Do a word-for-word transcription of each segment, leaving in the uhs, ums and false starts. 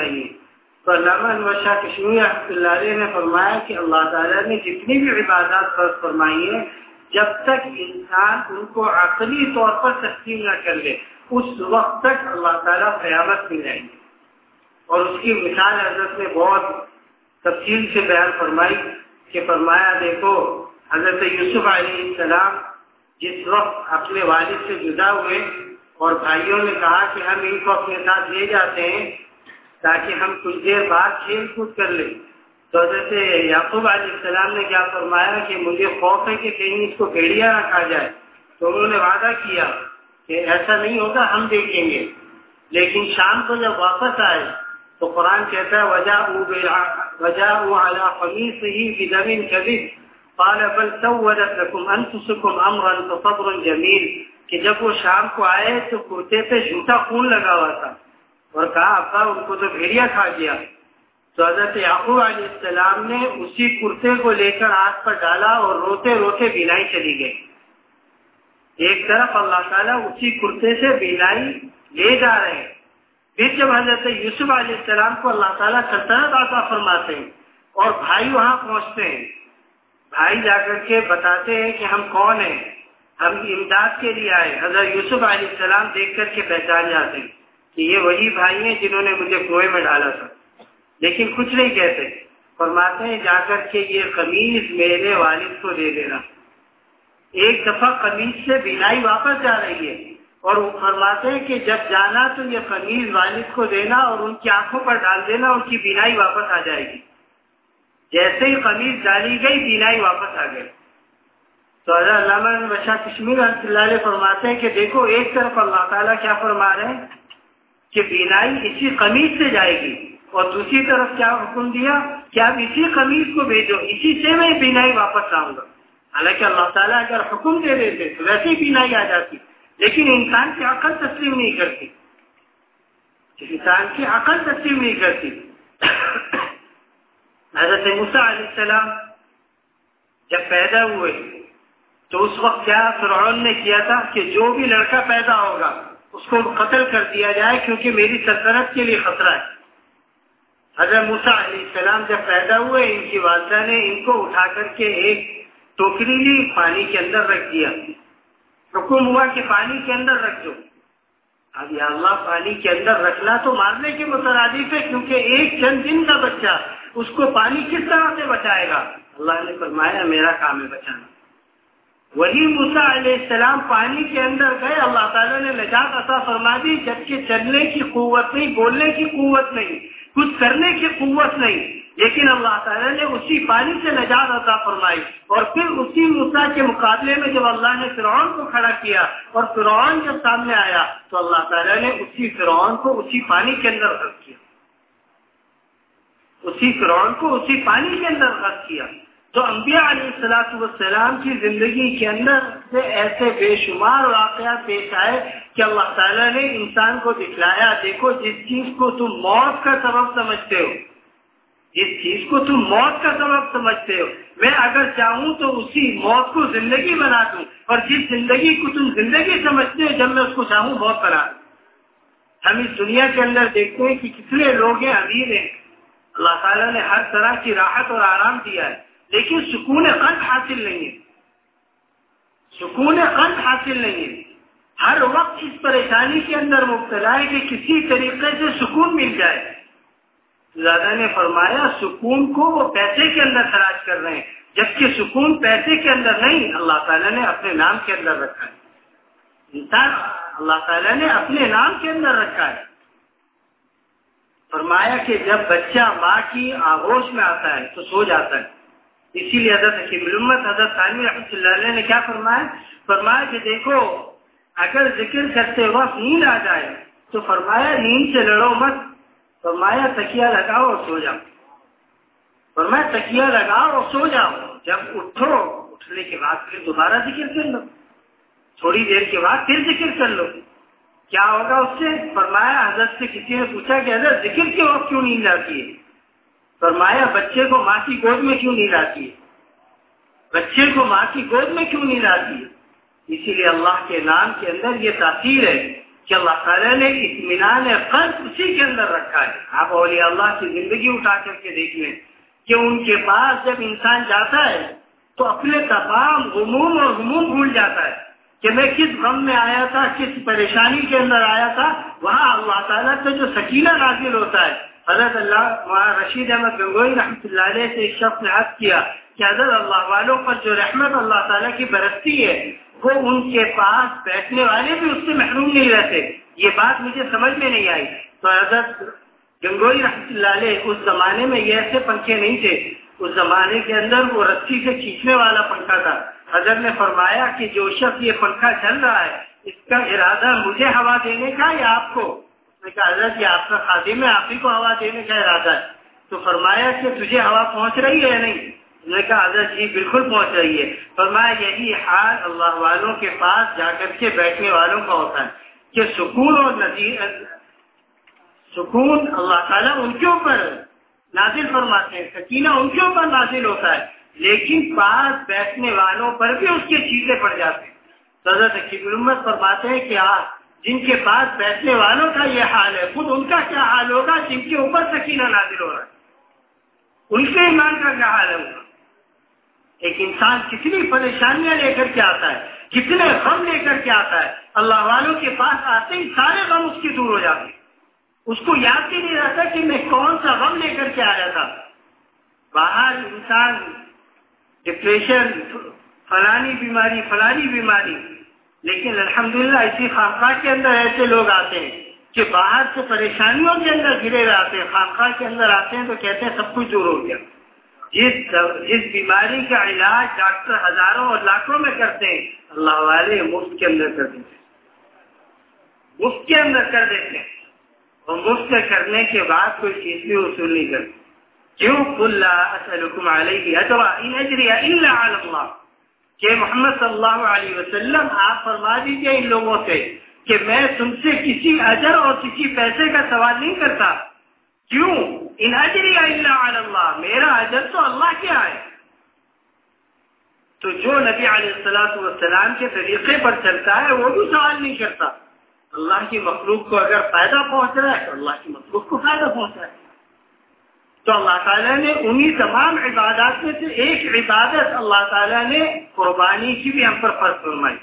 بنائی ہے. تو علامہ انور شاہ کشمیری رحمۃ اللہ علیہ نے فرمایا کہ اللہ تعالیٰ نے جتنی بھی عبادات فرض فرمائی ہیں جب تک انسان ان کو عقلی طور پر تسلیم نہ کر لے اس وقت تک اللہ تعالیٰ قیامت میں جائیں گے. اور اس کی مثال حضرت نے بہت تفصیل سے بیان فرمائی کہ فرمایا دیکھو حضرت یوسف علیہ السلام جس وقت اپنے والد سے جدا ہوئے اور بھائیوں نے کہا کہ ہم ان کو اپنے ساتھ لے جاتے ہیں تاکہ ہم کچھ دیر بعد کھیل کود کر لیں، تو حضرت یعقوب علیہ السلام نے کیا فرمایا کہ مجھے خوف ہے کہ کہیں اس کو بھیڑیا نہ کھا جائے. تو انہوں نے وعدہ کیا کہ ایسا نہیں ہوگا، ہم دیکھیں گے. لیکن شام کو جب واپس آئے تو قرآن کہتا ہے وَجَاءُوا عَلَىٰ قَمِيصِهِ بِدَمٍ كَذِبٍ قَالَ بَلْ سَوَّلَتْ لَكُمْ أَنفُسُكُمْ أَمْرًا فَصَبْرٌ جَمِيلٌ کہ جب وہ شام کو آئے تو کرتے پہ جھوٹا خون لگا ہوا تھا اور کہا ابا ان کو تو بھیڑیا کھا گیا. تو حضرت یعقوب علیہ السلام نے اسی کرتے کو لے کر آگ پر ڈالا اور روتے روتے بینائی چلی گئی. ایک طرف اللہ تعالیٰ اسی کرتے سے بینائی لے جا رہے ہیں. پھر جب حضرت یوسف علیہ السلام کو اللہ تعالیٰ سلطنت عطا فرماتے ہیں اور بھائی وہاں پہنچتے ہیں، بھائی جا کر کے بتاتے ہیں کہ ہم کون ہیں، ہم امداد کے لیے آئے. حضرت یوسف علیہ السلام دیکھ کر کے پہچان جاتے ہیں کہ یہ وہی بھائی ہیں جنہوں نے مجھے کنویں میں ڈالا تھا، لیکن کچھ نہیں کہتے. فرماتے ہیں جا کر کے یہ قمیض میرے والد کو دے دینا. ایک دفعہ قمیض سے بینائی واپس جا رہی ہے اور وہ فرماتے ہیں کہ جب جانا تو یہ قمیض والد کو دینا اور ان کی آنکھوں پر ڈال دینا، ان کی بینائی واپس آ جائے گی. جیسے ہی قمیض ڈالی گئی بینائی واپس آ گئی. تو حضرت علامہ انور شاہ کشمیری رحمۃ اللہ علیہ فرماتے ہیں کہ دیکھو ایک طرف اللہ تعالیٰ کیا فرما رہے ہیں کہ بینائی اسی قمیض سے جائے گی اور دوسری طرف کیا حکم دیا کہ آپ اسی قمیض کو بھیجو، اسی سے میں بینائی واپس لاؤں گا. حالانکہ اللہ تعالیٰ اگر حکم دے دیتے تو ویسے ہی بینائی آ جاتی، لیکن انسان کی عقل تسلیم نہیں کرتی، انسان کی عقل تسلیم نہیں کرتی. حضرت موسیٰ علیہ السلام جب پیدا ہوئے تو اس وقت کیا فرعون نے کیا تھا کہ جو بھی لڑکا پیدا ہوگا اس کو قتل کر دیا جائے کیونکہ میری سلطنت کے لیے خطرہ ہے. حضرت موسیٰ علیہ السلام جب پیدا ہوئے ان کی والدہ نے ان کو اٹھا کر کے ایک ٹوکری لی، پانی کے اندر رکھ دیا. حکم ہوا کہ پانی کے اندر رکھ دو. اب یا اللہ پانی کے اندر رکھنا تو مارنے کے مترادف ہے کیونکہ ایک چند دن کا بچہ اس کو پانی کس طرح سے بچائے گا. اللہ نے فرمایا میرا کام ہے بچانا. وہی موسیٰ علیہ السلام پانی کے اندر گئے، اللہ تعالیٰ نے نجات عطا فرما دی، جبکہ چلنے کی قوت نہیں، بولنے کی قوت نہیں، کچھ کرنے کی قوت نہیں، لیکن اللہ تعالیٰ نے اسی پانی سے نجات عطا فرمائی. اور پھر اسی موسیٰ کے مقابلے میں جب اللہ نے فرعون کو کھڑا کیا اور فرعون جب سامنے آیا تو اللہ تعالیٰ نے اسی فرعون کو اسی پانی کے اندر غرق کیا، اسی فرعون کو اسی پانی کے اندر غرق کیا. تو انبیاء علیہ الصلوۃ والسلام کی زندگی کے اندر سے ایسے بے شمار واقعات پیش آئے کہ اللہ تعالیٰ نے انسان کو دکھلایا دیکھو جس چیز کو تم موت کا سبب سمجھتے ہو، جس چیز کو تم موت کا سبب سمجھتے ہو، میں اگر چاہوں تو اسی موت کو زندگی بنا دوں، اور جس زندگی کو تم زندگی سمجھتے ہو جب میں اس کو چاہوں موت بنا دوں. ہم اس دنیا کے اندر دیکھتے ہیں کہ کتنے لوگ ہیں امیر ہیں، اللہ تعالیٰ نے ہر طرح کی راحت اور آرام دیا ہے، لیکن سکون قلب حاصل نہیں ہے، سکون قلب حاصل نہیں ہے. ہر وقت اس پریشانی کے اندر مبتلا ہے کہ کسی طریقے سے سکون مل جائے. زیادہ نے فرمایا سکون کو وہ پیسے کے اندر تلاش کر رہے ہیں، جبکہ سکون پیسے کے اندر نہیں، اللہ تعالیٰ نے اپنے نام کے اندر رکھا ہے. انسان اللہ تعالیٰ نے اپنے نام کے اندر رکھا ہے. فرمایا کہ جب بچہ ماں کی آغوش میں آتا ہے تو سو جاتا ہے. اسی لیے حضرت حکیم الامت حضرت ثانوی رحمۃ اللہ علیہ نے کیا فرمایا فرمایا کہ دیکھو اگر ذکر کرتے وقت نیند آ جائے تو فرمایا نیند سے لڑو مت، فرمایا تکیہ لگاؤ اور سو جاؤ. فرمایا تکیہ لگاؤ اور سو جاؤ، جب اٹھو اٹھنے کے بعد پھر دوبارہ ذکر کر لو، تھوڑی دیر کے بعد پھر ذکر کر لو. کیا ہوگا اس سے؟ فرمایا حضرت سے کسی نے پوچھا کہ حضرت ذکر کے وقت کیوں نیند آتی ہے؟ فرمایا بچے کو ماں کی گود میں کیوں نیند آتی ہے، بچے کو ماں کی گود میں کیوں نیند آتی ہے؟ اسی لیے اللہ کے نام کے اندر یہ تاثیر ہے کہ اللہ تعالیٰ نے اطمینان قلب اسی کے اندر رکھا ہے. آپ اولیاء اللہ کی زندگی اٹھا کر کے دیکھ لیں کہ ان کے پاس جب انسان جاتا ہے تو اپنے تمام غموم اور غموم بھول جاتا ہے کہ میں کس غم میں آیا تھا، کس پریشانی کے اندر آیا تھا. وہاں اللہ تعالیٰ سے جو سکینہ نازل ہوتا ہے. حضرت اللہ رشید احمد گنگوئی رحمۃ اللہ علیہ سے ایک شخص نے عرض کیا کہ حضرت اللہ والوں پر جو رحمت اللہ تعالیٰ کی برستی ہے وہ ان کے پاس بیٹھنے والے بھی اس سے محروم نہیں رہتے. یہ بات مجھے سمجھ میں نہیں آئی. تو حضرت گنگوئی رحمۃ اللہ علیہ اس زمانے میں یہ ایسے پنکھے نہیں تھے. اس زمانے کے اندر وہ رسی سے کھینچنے والا پنکھا تھا. حضرت نے فرمایا کہ جو شخص یہ پنکھا چل رہا ہے اس کا ارادہ مجھے ہوا دینے کا یا آپ کو؟ میں نے کہا حضرت یہ آپ کا خادم ہے، آپ ہی کو ہوا دینے کا ارادہ ہے. تو فرمایا کہ تجھے ہوا پہنچ رہی ہے یا نہیں؟ میں نے کہا حضرت جی بالکل پہنچ رہی ہے. فرمایا یہی حال اللہ والوں کے پاس جا کر کے بیٹھنے والوں کا ہوتا ہے کہ سکون اور نظیر سکون اللہ تعالیٰ ان کے اوپر نازل فرماتے ہیں، سکینہ ان کے اوپر نازل ہوتا ہے، لیکن پاس بیٹھنے والوں پر بھی اس کے چیزیں پڑ جاتے ہیں. حضرت حکیم الامت فرماتے ہیں کہ آپ جن کے پاس بیٹھنے والوں کا یہ حال ہے، خود ان کا کیا حال ہوگا جن کے اوپر سکینہ نازل ہو رہا ہے، ان کے ایمان کا کیا حال ہوگا. ایک انسان کتنی پریشانیاں لے کر کے آتا ہے، کتنے غم لے کر کے آتا ہے، اللہ والوں کے پاس آتے ہی سارے غم اس کے دور ہو جاتے ہیں. اس کو یاد بھی نہیں رہتا کہ میں کون سا غم لے کر کے آیا تھا. باہر انسان ڈپریشن، فلانی بیماری فلانی بیماری، لیکن الحمدللہ اسی خانقاہ کے اندر ایسے لوگ آتے ہیں کہ باہر سے پریشانیوں کے اندر گھرے رہتے ہیں، خانقاہ کے اندر آتے ہیں تو کہتے ہیں سب کچھ دور ہو گیا. جس جس بیماری کا علاج ڈاکٹر ہزاروں اور لاکھوں میں کرتے ہیں، اللہ والے مفت کے اندر کر دیتے ہیں، مفت کے اندر کر دیتے ہیں. اور مفت کرنے کے بعد کوئی چیز بھی وصول نہیں کرتے. کیوں؟ قل لا اسألکم علیہ اجرا ان اجری الا علی اللہ. کہ محمد صلی اللہ علیہ وسلم آپ فرما دیجئے ان لوگوں سے کہ میں تم سے کسی اجر اور کسی پیسے کا سوال نہیں کرتا. کیوں؟ ان اجری الا علی اللہ، میرا اجر تو اللہ کیا ہے. تو جو نبی علیہ الصلوۃ والسلام کے طریقے پر چلتا ہے وہ بھی سوال نہیں کرتا. اللہ کی مخلوق کو اگر فائدہ پہنچ رہا ہے تو اللہ کی مخلوق کو فائدہ پہنچ رہا ہے. تو اللہ تعالیٰ نے انہی تمام عبادات میں سے ایک عبادت اللہ تعالیٰ نے قربانی کی بھی ہم پر فرض فرمائی.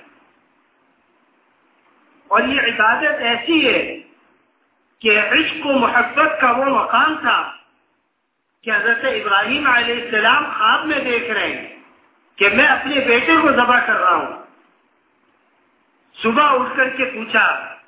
اور یہ عبادت ایسی ہے کہ عشق و محبت کا وہ مقام تھا کہ حضرت ابراہیم علیہ السلام خواب میں دیکھ رہے ہیں کہ میں اپنے بیٹے کو ذبح کر رہا ہوں. صبح اٹھ کر کے پوچھا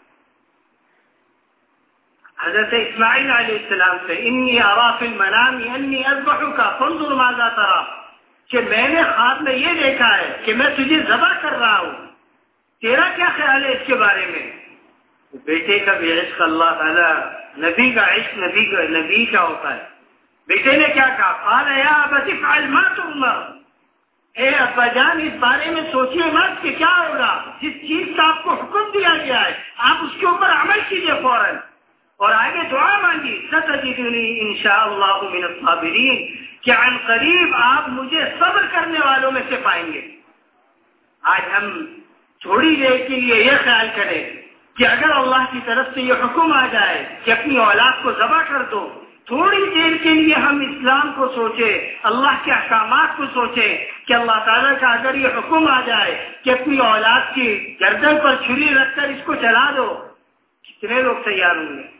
حضرت اسماعیل علیہ السلام سے، انی ارا فی المنام انی اذبحک فانظر ماذا ترى، کہ میں نے خواب میں یہ دیکھا ہے کہ میں تجھے ذبح کر رہا ہوں، تیرا کیا خیال ہے اس کے بارے میں. بیٹے کا بھی عشق اللہ تعالیٰ، نبی کا عشق نبی کا نبی کا ہوتا ہے. بیٹے نے کیا کہا؟ قال یا ابت افعل ما تؤمر، اے ابا جان اس بارے میں سوچیے مت کہ کیا ہوگا. جس چیز کا آپ کو حکم دیا گیا ہے آپ اس کے اوپر عمل کیجیے فوراً. اور آگے دعا مانگی، ستجدنی انشاءاللہ من الصابرین، کہ عن قریب آپ مجھے صبر کرنے والوں میں سے پائیں گے. آج ہم تھوڑی دیر کے لیے یہ خیال کریں کہ اگر اللہ کی طرف سے یہ حکم آ جائے کہ اپنی اولاد کو ذبح کر دو، تھوڑی دیر کے لیے ہم اسلام کو سوچیں، اللہ کے احکامات کو سوچیں کہ اللہ تعالیٰ کا اگر یہ حکم آ جائے کہ اپنی اولاد کی گردن پر چھری رکھ کر اس کو چلا دو، کتنے لوگ تیار ہوں گے؟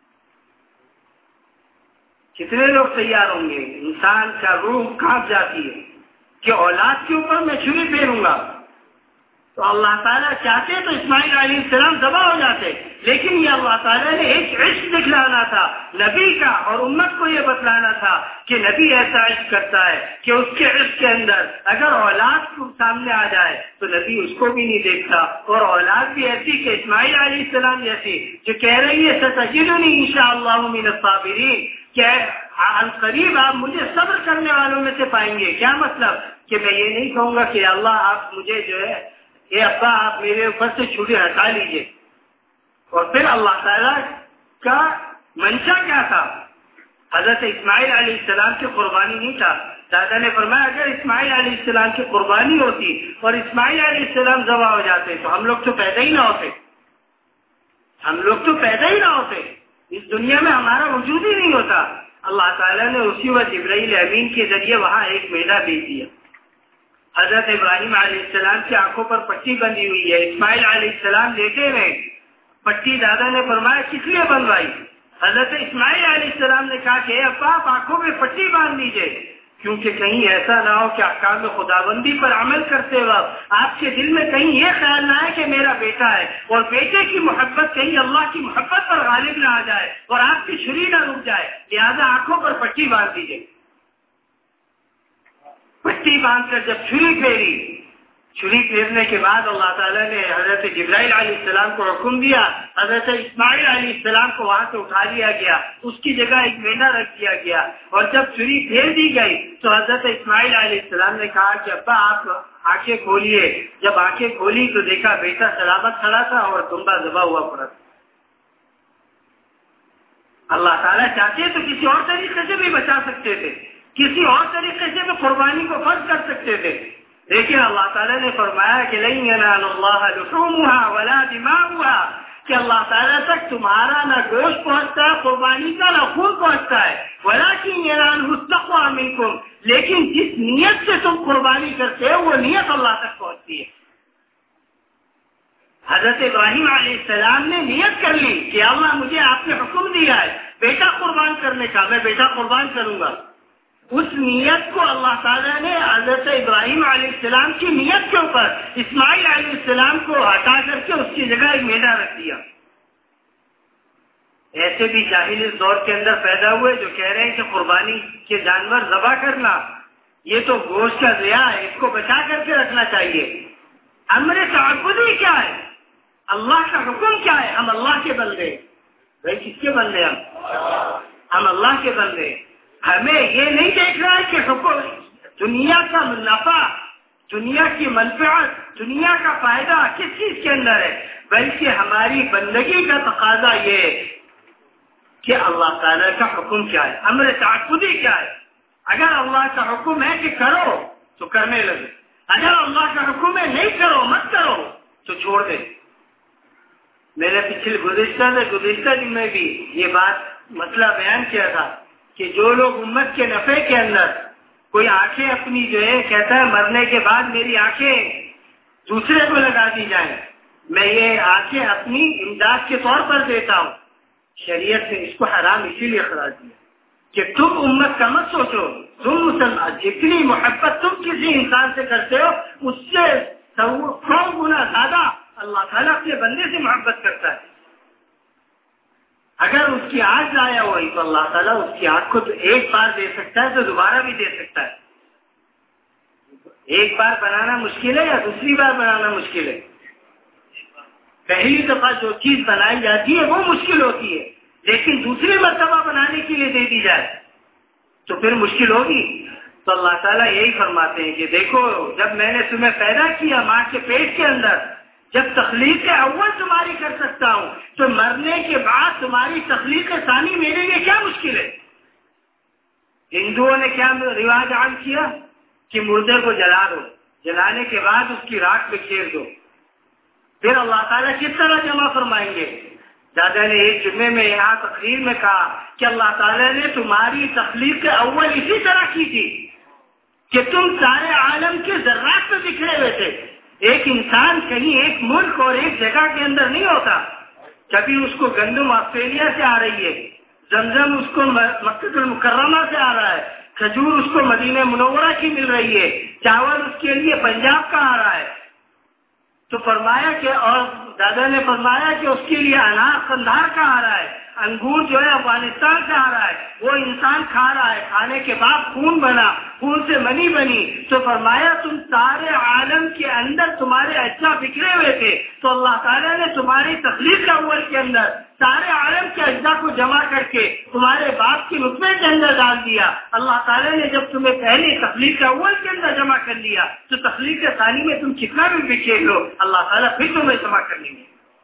کتنے لوگ تیار ہوں گے؟ انسان کا روح کانپ جاتی ہے کہ اولاد کے اوپر میں چھری پھیروں گا. تو اللہ تعالیٰ چاہتے تو اسماعیل علیہ السلام ذبح ہو جاتے، لیکن یہ اللہ تعالیٰ نے ایک عشق دکھلانا تھا نبی کا، اور امت کو یہ بتلانا تھا کہ نبی ایسا عشق کرتا ہے کہ اس کے عشق کے اندر اگر اولاد کو سامنے آ جائے تو نبی اس کو بھی نہیں دیکھتا. اور اولاد بھی ایسی کہ اسماعیل علیہ السلام جیسی جو کہہ رہی ہے ستجدنی انشاءاللہ من الصابرین، کہ عن قریب آپ مجھے صبر کرنے والوں میں سے پائیں گے. کیا مطلب؟ کہ میں یہ نہیں کہوں گا کہ اللہ آپ مجھے جو ہے اے ابا آپ میرے اوپر سے چھری ہٹا لیجئے. اور پھر اللہ تعالیٰ کا منشا کیا تھا؟ حضرت اسماعیل علیہ السلام کی قربانی نہیں تھا. دادا نے فرمایا اگر اسماعیل علیہ السلام کی قربانی ہوتی اور اسماعیل علیہ السلام ذبح ہو جاتے تو ہم لوگ تو پیدا ہی نہ ہوتے. ہم لوگ تو پیدا ہی نہ ہوتے، اس دنیا میں ہمارا وجود ہی نہیں ہوتا. اللہ تعالیٰ نے اسی وقت جبرائیل امین کے ذریعے وہاں ایک میلہ بھیج دیا. حضرت ابراہیم علیہ السلام کی آنکھوں پر پٹی بندھی ہوئی ہے، اسماعیل علیہ السلام لیٹے رہے، پٹی دادا نے فرمایا کس لیے بنوائی؟ حضرت اسماعیل علیہ السلام نے کہا کہ اے ابا آپ آنکھوں میں پٹی باندھ لیجیے، کیونکہ کہیں ایسا نہ ہو کہ احکام خداوندی پر عمل کرتے وقت آپ کے دل میں کہیں یہ خیال نہ ہے کہ میرا بیٹا ہے، اور بیٹے کی محبت کہیں اللہ کی محبت پر غالب نہ آ جائے اور آپ کی چھری نہ رک جائے، لہذا آنکھوں پر پٹی باندھ دیجیے. پٹی باندھ کر جب چھری پھیری، چھری پھیرنے کے بعد اللہ تعالیٰ نے حضرت جبرائیل علیہ السلام کو حکم دیا، حضرت اسماعیل علیہ السلام کو وہاں سے اٹھا لیا گیا، اس کی جگہ ایک مینا رکھ دیا گیا، اور جب چھری پھیر دی گئی تو حضرت اسماعیل علیہ السلام نے کہا کہ ابا آپ آنکھیں کھولیے. جب آنکھیں کھولی تو دیکھا بیٹا سلامت کھڑا تھا اور دمبا ذبح ہوا پڑا تھا. اللہ تعالیٰ چاہتے تو کسی اور طریقے سے بھی بچا سکتے تھے، کسی اور طریقے سے بھی قربانی کو فرض کر سکتے تھے، لیکن اللہ تعالیٰ نے فرمایا کہ لن ینال اللہ لحومها ولا دماؤها، کہ اللہ تعالیٰ تک تمہارا نہ گوشت پہنچتا ہے قربانی کا، نہ خون پہنچتا ہے، ولکن ینالہ التقوی منکم، لیکن جس نیت سے تم قربانی کرتے ہو وہ نیت اللہ تک پہنچتی ہے. حضرت ابراہیم علیہ السلام نے نیت کر لی کہ اللہ مجھے آپ نے حکم دیا ہے بیٹا قربان کرنے کا، میں بیٹا قربان کروں گا. اس نیت کو اللہ تعالیٰ نے حضرت ابراہیم علیہ السلام کی نیت کے اوپر اسماعیل علیہ السلام کو ہٹا کر کے اس کی جگہ ایک مینا رکھ دیا. ایسے بھی جاہل اس دور کے اندر پیدا ہوئے جو کہہ رہے ہیں کہ قربانی کے جانور ذبح کرنا یہ تو گوشت کا ضیاء ہے، اس کو بچا کر کے رکھنا چاہیے. امر تعبدی کیا ہے؟ اللہ کا حکم کیا ہے؟ ہم اللہ کے بندے. بھائی کس کے بندے؟ ہم ہم اللہ کے بندے. ہمیں یہ نہیں دیکھنا ہے کہ حکم دنیا کا نفع، دنیا کی منفعت، دنیا کا فائدہ کس چیز کے اندر ہے، بلکہ ہماری بندگی کا تقاضا یہ ہے کہ اللہ تعالیٰ کا حکم کیا ہے، امر تعبدی کیا ہے. اگر اللہ کا حکم ہے کہ کرو تو کرنے لگے، اگر اللہ کا حکم ہے نہیں کرو مت کرو تو چھوڑ دے. میں نے پچھلے گزشتہ سے گزشتہ دن میں بھی یہ بات مسئلہ بیان کیا تھا کہ جو لوگ امت کے نفع کے اندر کوئی آنکھیں اپنی جو ہے کہتا ہے مرنے کے بعد میری آنکھیں دوسرے کو لگا دی جائیں، میں یہ آنکھیں اپنی امداد کے طور پر دیتا ہوں، شریعت نے اس کو حرام اسی لیے قرار دیا کہ تم امت کا مت سوچو، تم مسلمان جتنی محبت تم کسی انسان سے کرتے ہو اس سے سو گنا زیادہ اللہ تعالیٰ اپنے بندے سے محبت کرتا ہے. اگر اس کی آنکھ ضائع ہوئی تو اللہ تعالیٰ اس کی آنکھ کو تو ایک بار دے سکتا ہے تو دوبارہ بھی دے سکتا ہے. ایک بار بنانا مشکل ہے یا دوسری بار بنانا مشکل ہے؟ پہلی دفعہ جو چیز بنائی جاتی ہے وہ مشکل ہوتی ہے، لیکن دوسری مرتبہ بنانے کے لیے دے دی جائے تو پھر مشکل ہوگی. تو اللہ تعالیٰ یہی فرماتے ہیں کہ دیکھو جب میں نے تمہیں پیدا کیا ماں کے پیٹ کے اندر، جب تخلیق اول تمہاری کر سکتا ہوں تو مرنے کے بعد تمہاری تخلیق ثانی میرے لیے کیا مشکل ہے؟ ہندوؤں نے کیا رواج عام کیا کہ مردے کو جلا دو، جلانے کے بعد اس کی راکھ بکھیر دو، پھر اللہ تعالیٰ کس طرح جمع فرمائیں گے؟ دادا نے ایک جمعے میں یہاں تقریر میں کہا کہ اللہ تعالیٰ نے تمہاری تخلیق اول اسی طرح کی تھی کہ تم سارے عالم کے ذرات میں بکھرے ہوئے تھے. ایک انسان کہیں ایک ملک اور ایک جگہ کے اندر نہیں ہوتا. کبھی اس کو گندم آسٹریلیا سے آ رہی ہے، زمزم اس کو مکہ المکرمہ سے آ رہا ہے، کھجور اس کو مدینہ منورہ کی مل رہی ہے، چاول اس کے لیے پنجاب کا آ رہا ہے. تو فرمایا کہ اور دادا نے فرمایا کہ اس کے لیے انار قندھار کا آ رہا ہے، انگور جو ہے افغانستان سے آ رہا ہے، وہ انسان کھا رہا ہے، کھانے کے بعد خون بنا، خون سے منی بنی. تو فرمایا تم سارے عالم کے اندر تمہارے اجزاء بکھرے ہوئے تھے تو اللہ تعالیٰ نے تمہاری تخلیق اول کے اندر سارے عالم کے اجزاء کو جمع کر کے تمہارے باپ کی نطفے کے اندر ڈال دیا. اللہ تعالیٰ نے جب تمہیں پہلے تخلیق اول کے اندر جمع کر لیا تو تخلیق ثانی میں تم کتنا بھی بکھیر لو اللہ تعالیٰ پھر تمہیں جمع کر لیں گے.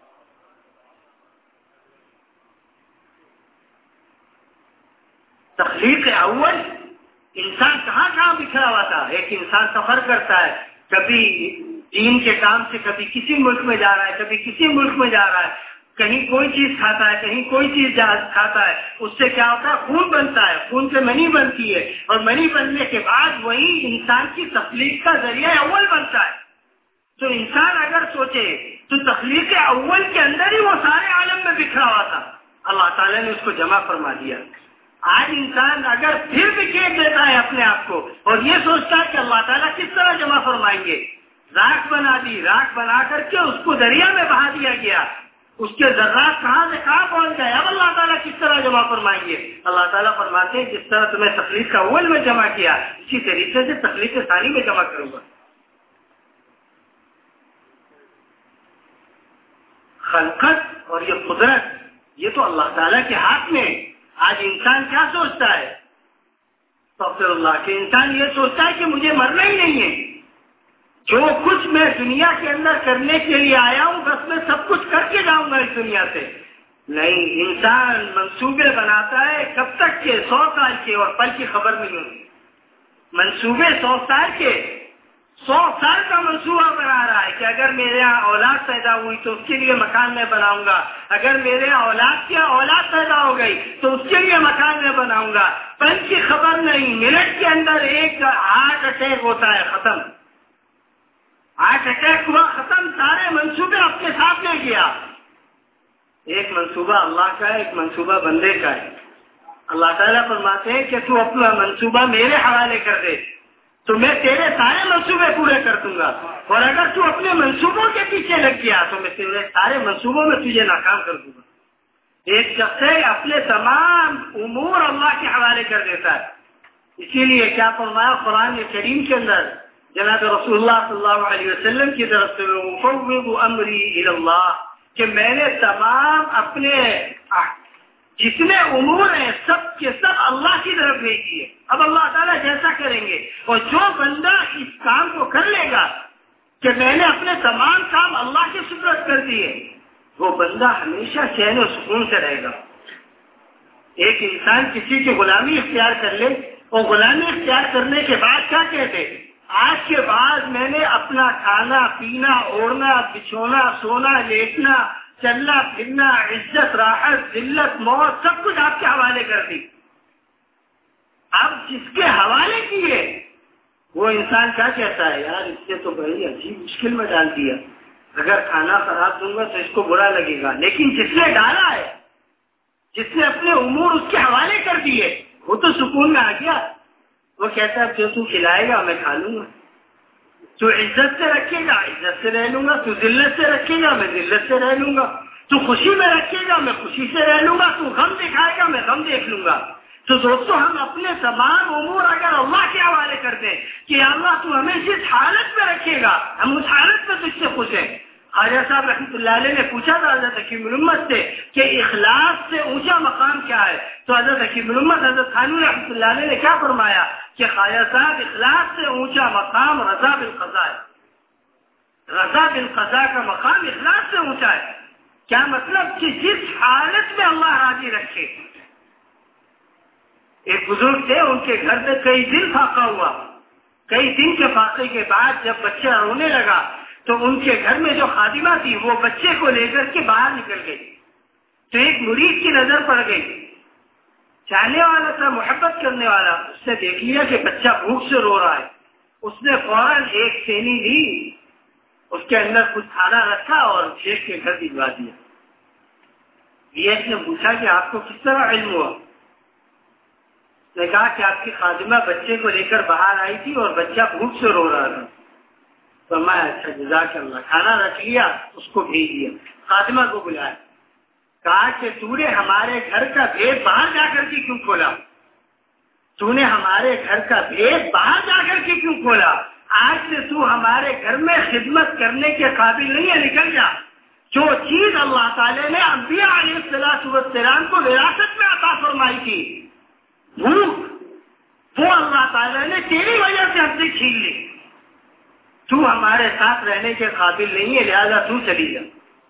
تخلیق اول انسان کہاں کہاں بکھرا ہوا تھا. ایک انسان سفر کرتا ہے، کبھی دین کے کام سے کبھی کسی ملک میں جا رہا ہے، کبھی کسی ملک میں جا رہا ہے، کہیں کوئی چیز کھاتا ہے، کہیں کوئی چیز کھاتا ہے، اس سے کیا ہوتا ہے؟ خون بنتا ہے، خون سے منی بنتی ہے، اور منی بننے کے بعد وہی انسان کی تخلیق کا ذریعہ اول بنتا ہے۔ تو انسان اگر سوچے تو تخلیق اول کے اندر ہی وہ سارے عالم میں بکھرا ہوا تھا، اللہ تعالیٰ نے اس کو جمع فرما دیا۔ آج انسان اگر پھر بھی کھینچ دیتا ہے اپنے آپ کو اور یہ سوچتا ہے کہ اللہ تعالیٰ کس طرح جمع فرمائیں گے، راکھ بنا دی، راکھ بنا کر کے اس کو دریا میں بہا دیا گیا، اس کے ذرات کہاں سے کہاں پہنچ گئے، اب اللہ تعالیٰ کس طرح جمع فرمائیں گے؟ اللہ تعالیٰ فرماتے ہیں جس طرح تمہیں تخلیق کا اول میں جمع کیا اسی طریقے سے تخلیق ثانی میں جمع کروں گا۔ خلقت اور یہ قدرت یہ تو اللہ تعالیٰ کے ہاتھ میں۔ آج انسان کیا سوچتا ہے؟ استغفر اللہ، کہ انسان یہ سوچتا ہے کہ مجھے مرنا ہی نہیں ہے، جو کچھ میں دنیا کے اندر کرنے کے لیے آیا ہوں بس میں سب کچھ کر کے جاؤں گا اس دنیا سے۔ نہیں، انسان منصوبے بناتا ہے کب تک کے؟ سو سال کے، اور پل کی خبر نہیں ہوتی۔ منصوبے سو سال کے، سو سال کا منصوبہ بنا رہا ہے کہ اگر میرے یہاں اولاد پیدا ہوئی تو اس کے لیے مکان میں بناؤں گا، اگر میرے اولاد کی اولاد پیدا ہو گئی تو اس کے لیے مکان میں بناؤں گا۔ پل کی خبر نہیں، منٹ کے اندر ایک ہارٹ اٹیک ہوتا ہے، ختم۔ ہارٹ اٹیک ہوا، ختم، سارے منصوبے اپنے ساتھ لے گیا۔ ایک منصوبہ اللہ کا ہے، ایک منصوبہ بندے کا ہے۔ اللہ تعالیٰ فرماتے ہیں کہ تو اپنا منصوبہ میرے حوالے کر دے تو میں تیرے سارے منصوبے پورے کر دوں گا، اور اگر تو اپنے منصوبوں کے پیچھے لگ گیا تو میں تیرے سارے منصوبوں میں تجھے ناکام کر دوں گا۔ ایک شخص اپنے تمام امور اللہ کے حوالے کر دیتا ہے۔ اسی لیے کیا فرمایا قرآن کریم کے اندر جناب رسول اللہ صلی اللہ علیہ وسلم کی طرف سے، وَفَوِّضُ أَمْرِي إِلَى اللَّهِ، کہ میں نے تمام اپنے جتنے امور ہیں سب کے سب اللہ کی طرف بھیج دیے، اب اللہ تعالیٰ جیسا کریں گے۔ اور جو بندہ اس کام کو کر لے گا کہ میں نے اپنے تمام کام اللہ کے سپرد کر دیے، وہ بندہ ہمیشہ چین و سکون سے رہے گا۔ ایک انسان کسی کی غلامی اختیار کر لے اور غلامی اختیار کرنے کے بعد کیا کہتے؟ آج کے بعد میں نے اپنا کھانا پینا اوڑھنا بچھونا سونا لیٹنا چلنا پھرنا عزت راحت ذلت موت سب کچھ آپ کے حوالے کر دی۔ اب جس کے حوالے کیے وہ انسان کیا کہتا ہے؟ یار اس سے تو بڑی عجیب مشکل میں ڈال دیا، اگر کھانا خراب دوں گا تو اس کو برا لگے گا، لیکن جس نے ڈالا ہے، جس نے اپنے امور اس کے حوالے کر دیے، وہ تو سکون میں آ گیا۔ وہ کہتا ہے جو تو کھلائے گا میں کھا لوں گا، تو عزت سے رکھے گا عزت سے رہ لوں گا، تو ذلت سے رکھے گا میں ذلت سے رہ لوں گا، تو خوشی میں رکھے گا میں خوشی سے رہ لوں گا، تو غم دکھائے گا میں غم دیکھ لوں گا۔ تو دوستو ہم اپنے تمام امور اگر اللہ کے حوالے کر دیں کہ اللہ تو ہمیں جس حالت میں رکھے گا ہم اس حالت میں تجھ سے خوش ہیں۔ خواجہ صاحب رحمۃ اللہ علیہ نے پوچھا تھا حضرت حکیم الامت سے کہ اخلاص سے اونچا مقام کیا ہے، تو حضرت حکیم الامت حضرت تھانوی رحمۃ اللہ علیہ نے کیا فرمایا کہ خواجہ صاحب اخلاص سے اونچا مقام رضا بالقضاء ہے، رضا بالقضاء کا مقام اخلاص سے اونچا ہے۔ کیا مطلب کہ جس حالت میں اللہ راضی رکھے۔ ایک بزرگ تھے، ان کے گھر میں کئی دن فاقہ ہوا، کئی دن کے فاقے کے بعد جب بچہ رونے لگا تو ان کے گھر میں جو خادمہ تھی وہ بچے کو لے کر کے باہر نکل گئی، تو ایک مرید کی نظر پڑ گئی، چاہنے والا تھا محبت کرنے والا، اس نے دیکھ لیا کہ بچہ بھوک سے رو رہا ہے، اس نے فوراً ایک سینی لی، اس کے اندر کچھ کھانا رکھا اور شیخ کے گھر بھجوا دیا۔ یہ نے پوچھا کہ آپ کو کس طرح علم ہوا؟ اس نے کہا کہ آپ کی خادمہ بچے کو لے کر باہر آئی تھی اور بچہ بھوک سے رو رہا تھا۔ تو میں اچھا جزاک اللہ، کھانا رکھ لیا، اس کو بھیج دیا، خادمہ کو بلایا، کہا کہ تو نے ہمارے گھر کا بھید باہر جا کر کے کیوں کھولا؟ تو نے ہمارے گھر کا بھید باہر جا کر کے کیوں کھولا؟ آج سے تو ہمارے گھر میں خدمت کرنے کے قابل نہیں ہے، نکل جا۔ جو چیز اللہ تعالیٰ نے انبیاء علیہ الصلوۃ والسلام کو وراثت میں عطا فرمائی تھی، بھوک، وہ اللہ تعالیٰ نے تیری وجہ سے ہم سے چھین لی۔ تو ہمارے ساتھ رہنے کے قابل نہیں ہے، لہذا تو چلی جا۔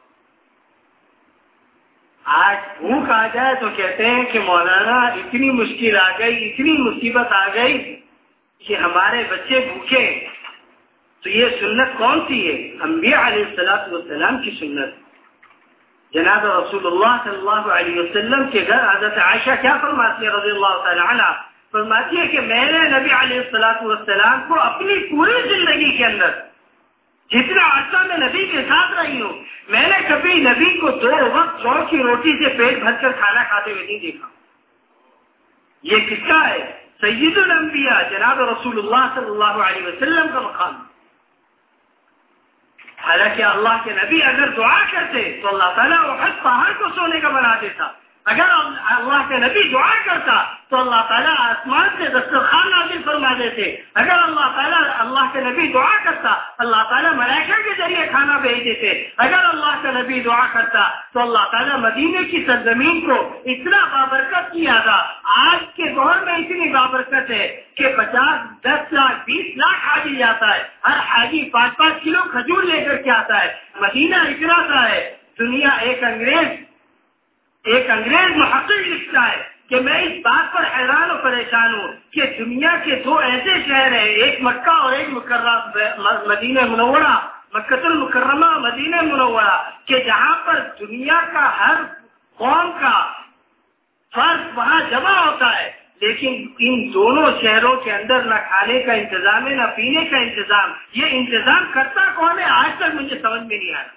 آج بھوک آ جائے تو کہتے ہیں کہ مولانا اتنی مشکل آ گئی، اتنی مصیبت آ گئی کہ ہمارے بچے بھوکے۔ تو یہ سنت کون سی ہے؟ انبیاء علیہ الصلوۃ والسلام کی سنت۔ جناب رسول اللہ صلی اللہ علیہ وسلم کے گھر حضرت عائشہ کیا فرماتی ہے رضی اللہ تعالی عنہ؟ فرماتی ہے کہ میں نے نبی علیہ الصلوۃ والسلام کو اپنی پوری زندگی کے اندر جتنا عرصہ میں نبی کے ساتھ رہی ہوں، میں نے کبھی نبی کو دو وقت جو کی روٹی سے پیٹ بھر کر کھانا کھاتے ہوئے نہیں دیکھا۔ یہ کس کا ہے؟ سید الانبیاء جناب رسول اللہ صلی اللہ علیہ وسلم کا مقام۔ حالانکہ اللہ کے نبی اگر دعا کرتے تو اللہ تعالیٰ احد پہاڑ کو سونے کا بنا دیتا، اگر اللہ کے نبی دعا کرتا تو اللہ تعالیٰ آسمان سے دسترخوان نازل فرما دیتے، اگر اللہ تعالیٰ اللہ کے نبی دعا کرتا اللہ تعالیٰ ملائکہ کے ذریعے کھانا بھیج دیتے، اگر اللہ کا نبی دعا کرتا تو اللہ تعالیٰ مدینے کی سرزمین کو اتنا بابرکت کیا تھا۔ آج کے دور میں اتنی بابرکت ہے کہ پچاس دس لاکھ بیس لاکھ حاجی جاتا ہے، ہر حاجی پانچ پانچ کلو کھجور لے کر کے آتا ہے۔ مدینہ اتنا سا ہے، دنیا ایک انگریز ایک انگریز محقق لکھتا ہے کہ میں اس بات پر حیران و پریشان ہوں کہ دنیا کے دو ایسے شہر ہیں، ایک مکہ اور ایک مکرمہ مدینہ منورہ، مکہ المکرمہ مدینہ منورہ، کہ جہاں پر دنیا کا ہر قوم کا فرد وہاں جمع ہوتا ہے، لیکن ان دونوں شہروں کے اندر نہ کھانے کا انتظام ہے نہ پینے کا انتظام۔ یہ انتظام کرتا کون ہے آج تک مجھے سمجھ میں نہیں آیا۔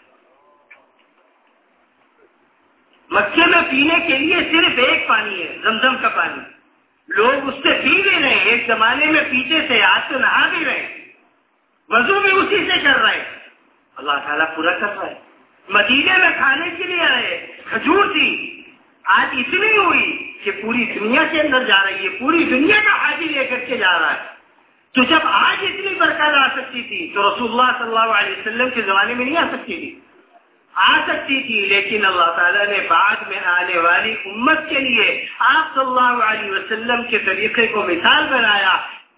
مکے میں پینے کے لیے صرف ایک پانی ہے، زمزم کا پانی، لوگ اس سے پی بھی رہے ہیں، ایک زمانے میں پیتے تھے، آج تو نہا بھی رہے ہیں، وضو بھی اسی سے کر رہے ہیں، اللہ تعالیٰ پورا کر رہا ہے۔ مدینے میں کھانے کے لیے آئے، کھجور تھی، آج اتنی ہوئی کہ پوری دنیا کے اندر جا رہی ہے، پوری دنیا کا حاجی لے کر کے جا رہا ہے۔ تو جب آج اتنی برکت آ سکتی تھی تو رسول اللہ صلی اللہ علیہ وسلم کے زمانے میں نہیں آ سکتی تھی؟ آ سکتی تھی، لیکن اللہ تعالیٰ نے بعد میں آنے والی امت کے لیے آپ صلی اللہ علیہ وسلم کے طریقے کو مثال بنایا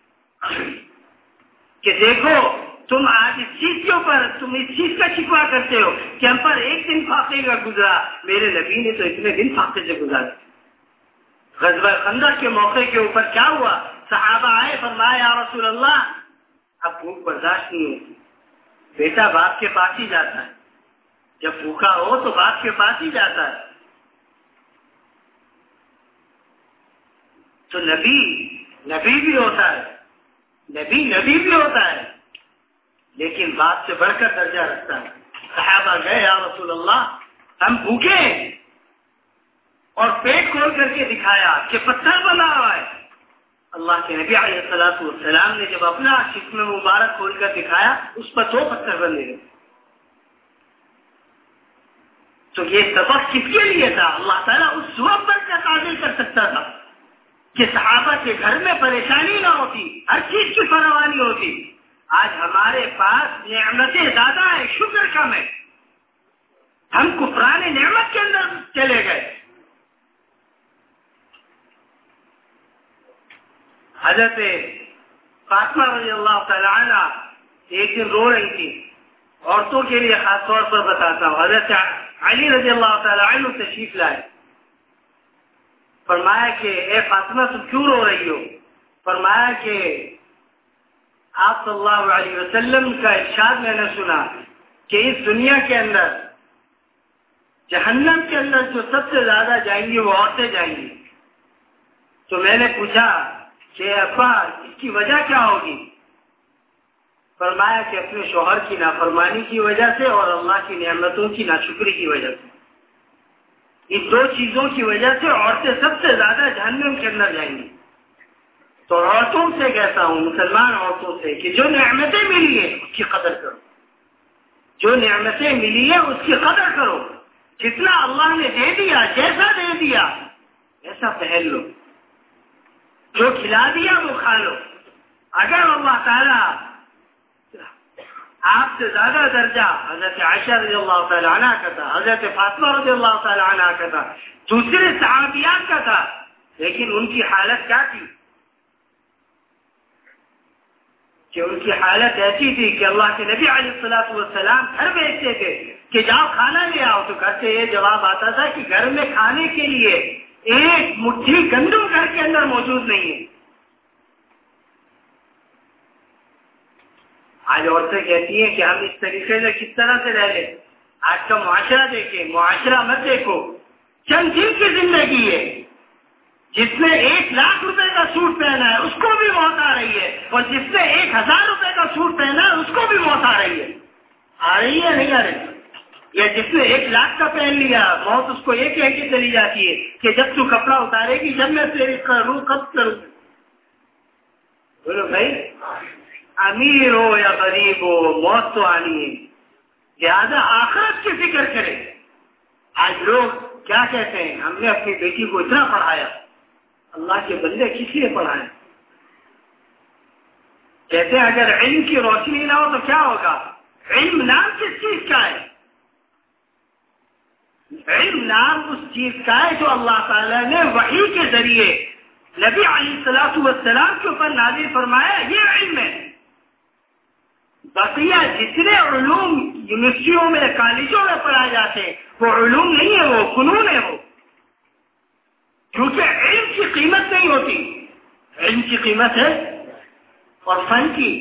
کہ دیکھو تم آج اس چیز کے اوپر تم اس چیز کا شکوہ کرتے ہو کہ ہم پر ایک دن فاقے کا گزرا، میرے نبی نے تو اتنے دن فاقے سے گزارے۔ غزوہ خندق کے موقع کے اوپر کیا ہوا؟ صحابہ آئے، فرمایا یا رسول اللہ اب بھوک برداشت نہیں ہوتی، بیٹا باپ کے پاس ہی جاتا ہے، جب بھوکا ہو تو باپ کے پاس ہی جاتا ہے۔ تو نبی نبی بھی ہوتا ہے، نبی نبی بھی ہوتا ہے، لیکن باپ سے بڑھ کر درجہ رکھتا ہے۔ صحابہ گئے یا رسول اللہ ہم بھوکے ہیں، اور پیٹ کھول کر کے دکھایا کہ پتھر بنا ہوا ہے۔ اللہ کے نبی علیہ الصلوۃ والسلام نے جب اپنا شکم مبارک کھول کر دکھایا اس پر دو پتھر بنے گئے۔ تو یہ سبق کس کے لیے تھا؟ اللہ تعالیٰ اس وقت پر کا تعدیل کر سکتا تھا کہ صحابہ کے گھر میں پریشانی نہ ہوتی، ہر چیز کی فراوانی ہوتی۔ آج ہمارے پاس نعمتیں زیادہ ہیں، شکر کم ہے، ہم کفران نعمت کے اندر چلے گئے۔ حضرت فاطمہ رضی اللہ تعالی عنہ ایک دن رو رہی تھی، عورتوں کے لیے خاص طور پر بتاتا ہوں، حضرت علی رضی اللہ تعالی عنہ تشریف لائے، فرمایا کہ اے فاطمہ تم کیوں رو رہی ہو؟ فرمایا کہ آپ صلی اللہ علیہ وسلم کا ارشاد میں نے سنا کہ اس دنیا کے اندر جہنم کے اندر جو سب سے زیادہ جائیں گی وہ عورتیں جائیں گی۔ تو میں نے پوچھا کہ ابا اس کی وجہ کیا ہوگی؟ فرمایا کہ اپنے شوہر کی نافرمانی کی وجہ سے اور اللہ کی نعمتوں کی ناشکری کی وجہ سے، ان دو چیزوں کی وجہ سے عورتیں سب سے زیادہ جہنم کے اندر جائیں گی۔ تو عورتوں سے کہتا ہوں، مسلمان عورتوں سے، کہ جو نعمتیں ملی ہیں اس کی قدر کرو، جو نعمتیں ملی ہیں اس کی قدر کرو، جتنا اللہ نے دے دیا، جیسا دے دیا ایسا پہن لو، جو کھلا دیا وہ کھا لو۔ اگر اللہ تعالیٰ آپ سے زیادہ درجہ حضرت عائشہ رضی اللہ تعالی عنہ کا تھا، حضرت فاطمہ رضی اللہ تعالی عنہ کا تھا، دوسرے صحابیات کا تھا، لیکن ان کی حالت کیا تھی کہ ان کی حالت ایسی تھی کہ اللہ کے نبی علیہ الصلوۃ والسلام گھر بھیجتے تھے کہ جاؤ کھانا لے آؤ، تو گھر سے یہ جواب آتا تھا کہ گھر میں کھانے کے لیے ایک مٹھی گندم گھر کے اندر موجود نہیں ہے۔ آج عورتیں کہتی ہیں کہ ہم اس طریقے سے کس طرح سے رہ لیں، آج کا معاشرہ دیکھیں، معاشرہ مت دیکھو، چند دن کی زندگی ہے، جس نے ایک لاکھ روپے کا سوٹ پہنا ہے اس کو بھی موت آ رہی ہے، اور جس نے ایک ہزار روپے کا سوٹ پہنا ہے اس کو بھی موت آ رہی ہے. آ رہی ہے نہیں آ رہی؟ یا جس نے ایک لاکھ کا پہن لیا موت اس کو یہ کہہ کے چلی جاتی ہے کہ جب تو کپڑا اتارے گی جب میں تیری کروں کب کروں. بولو بھائی، امیر ہو یا غریب ہو موت تو آنی ہے، لہذا آخرت کی فکر کرے. آج لوگ کیا کہتے ہیں، ہم نے اپنی بیٹی کو اتنا پڑھایا. اللہ کے بندے کس لیے پڑھائیں؟ کہتے ہیں اگر علم کی روشنی نہ ہو تو کیا ہوگا؟ علم نام کس چیز کا ہے؟ علم نام اس چیز کا ہے جو اللہ تعالیٰ نے وحی کے ذریعے نبی علیہ الصلوۃ والسلام کے اوپر نازل فرمایا، یہ علم ہے. بقیہ جتنے علوم یونیورسٹیوں میں کالجوں میں پڑھائے جاتے ہیں وہ علوم نہیں ہے، وہ فنون ہے. وہ کیونکہ علم کی قیمت نہیں ہوتی، علم کی قیمت ہے. اور فن کی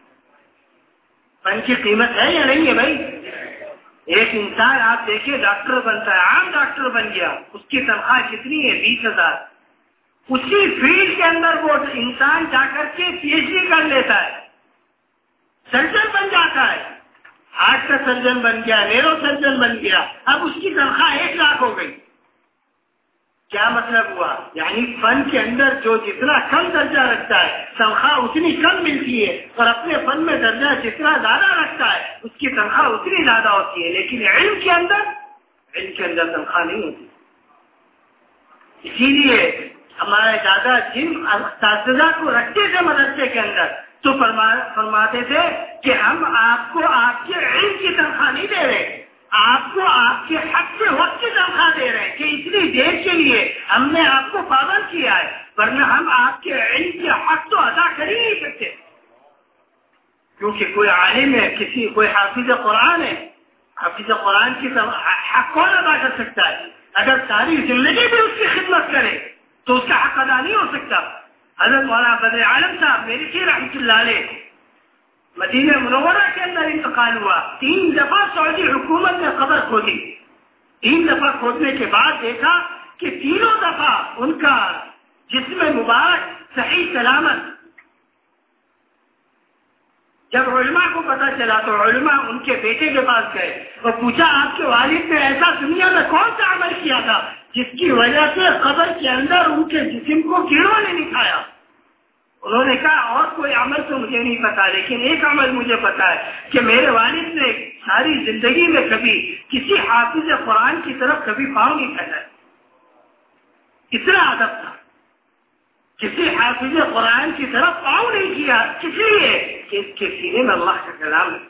فن کی قیمت ہے یا نہیں ہے بھائی؟ ایک انسان آپ دیکھیے ڈاکٹر بنتا ہے، عام ڈاکٹر بن گیا، اس کی تنخواہ کتنی ہے؟ بیس ہزار. اسی فیلڈ کے اندر وہ انسان جا کر کے پی ایچ ڈی کر لیتا ہے، سرجن بن جاتا ہے، ہارٹ کا سرجن بن گیا، نیرو سرجن بن گیا، اب اس کی تنخواہ ایک لاکھ ہو گئی. کیا مطلب ہوا؟ یعنی فن کے اندر جو جتنا کم درجہ رکھتا ہے تنخواہ اتنی کم ملتی ہے، اور اپنے فن میں درجہ جتنا زیادہ رکھتا ہے اس کی تنخواہ اتنی زیادہ ہوتی ہے. لیکن علم کے اندر علم کے اندر تنخواہ نہیں ہوتی. اسی لیے ہمارے دادا جن اساتذہ کو رکھتے تھے مدرسے کے اندر تو فرما فرماتے تھے کہ ہم آپ کو آپ کے علم کی تنخواہ نہیں دے رہے، آپ کو آپ کے حق سے وقت کی تنخواہ دے رہے ہیں کہ اتنی دیر کے لیے ہم نے آپ کو پابند کیا ہے، ورنہ ہم آپ کے علم کے حق تو ادا کر ہی نہیں سکتے. کیونکہ کوئی عالم ہے، کسی کوئی حافظ قرآن ہے، حافظ قرآن کی حق کون ادا کر سکتا ہے؟ اگر ساری زندگی بھی اس کی خدمت کرے تو اس کا حق ادا نہیں ہو سکتا. حضرت مولانا بدر عالم صاحب میری کی رحمۃ اللہ علیہ مدینہ منورہ کے اندر انتقال ہوا. تین دفعہ سعودی حکومت نے قبر کھودی. تین دفعہ کھودنے کے بعد دیکھا کہ تینوں دفعہ ان کا جسم مبارک صحیح سلامت. جب علماء کو پتا چلا تو علماء ان کے بیٹے کے پاس گئے اور پوچھا آپ کے والد نے ایسا دنیا میں کون سا عمل کیا تھا جس کی وجہ سے قبر کے اندر ان کے جسم کو کیڑوں نے نہیں کھایا؟ انہوں نے کہا اور کوئی عمل تو مجھے نہیں پتا، لیکن ایک عمل مجھے پتا ہے کہ میرے والد نے ساری زندگی میں کبھی کسی حافظ قرآن کی طرف کبھی پاؤں نہیں پھیلایا. اتنا ادب تھا، کسی حافظ قرآن کی طرف پاؤں نہیں کیا. کس لیے؟ کہ اس کے سینے میں اللہ کا کلام ہے.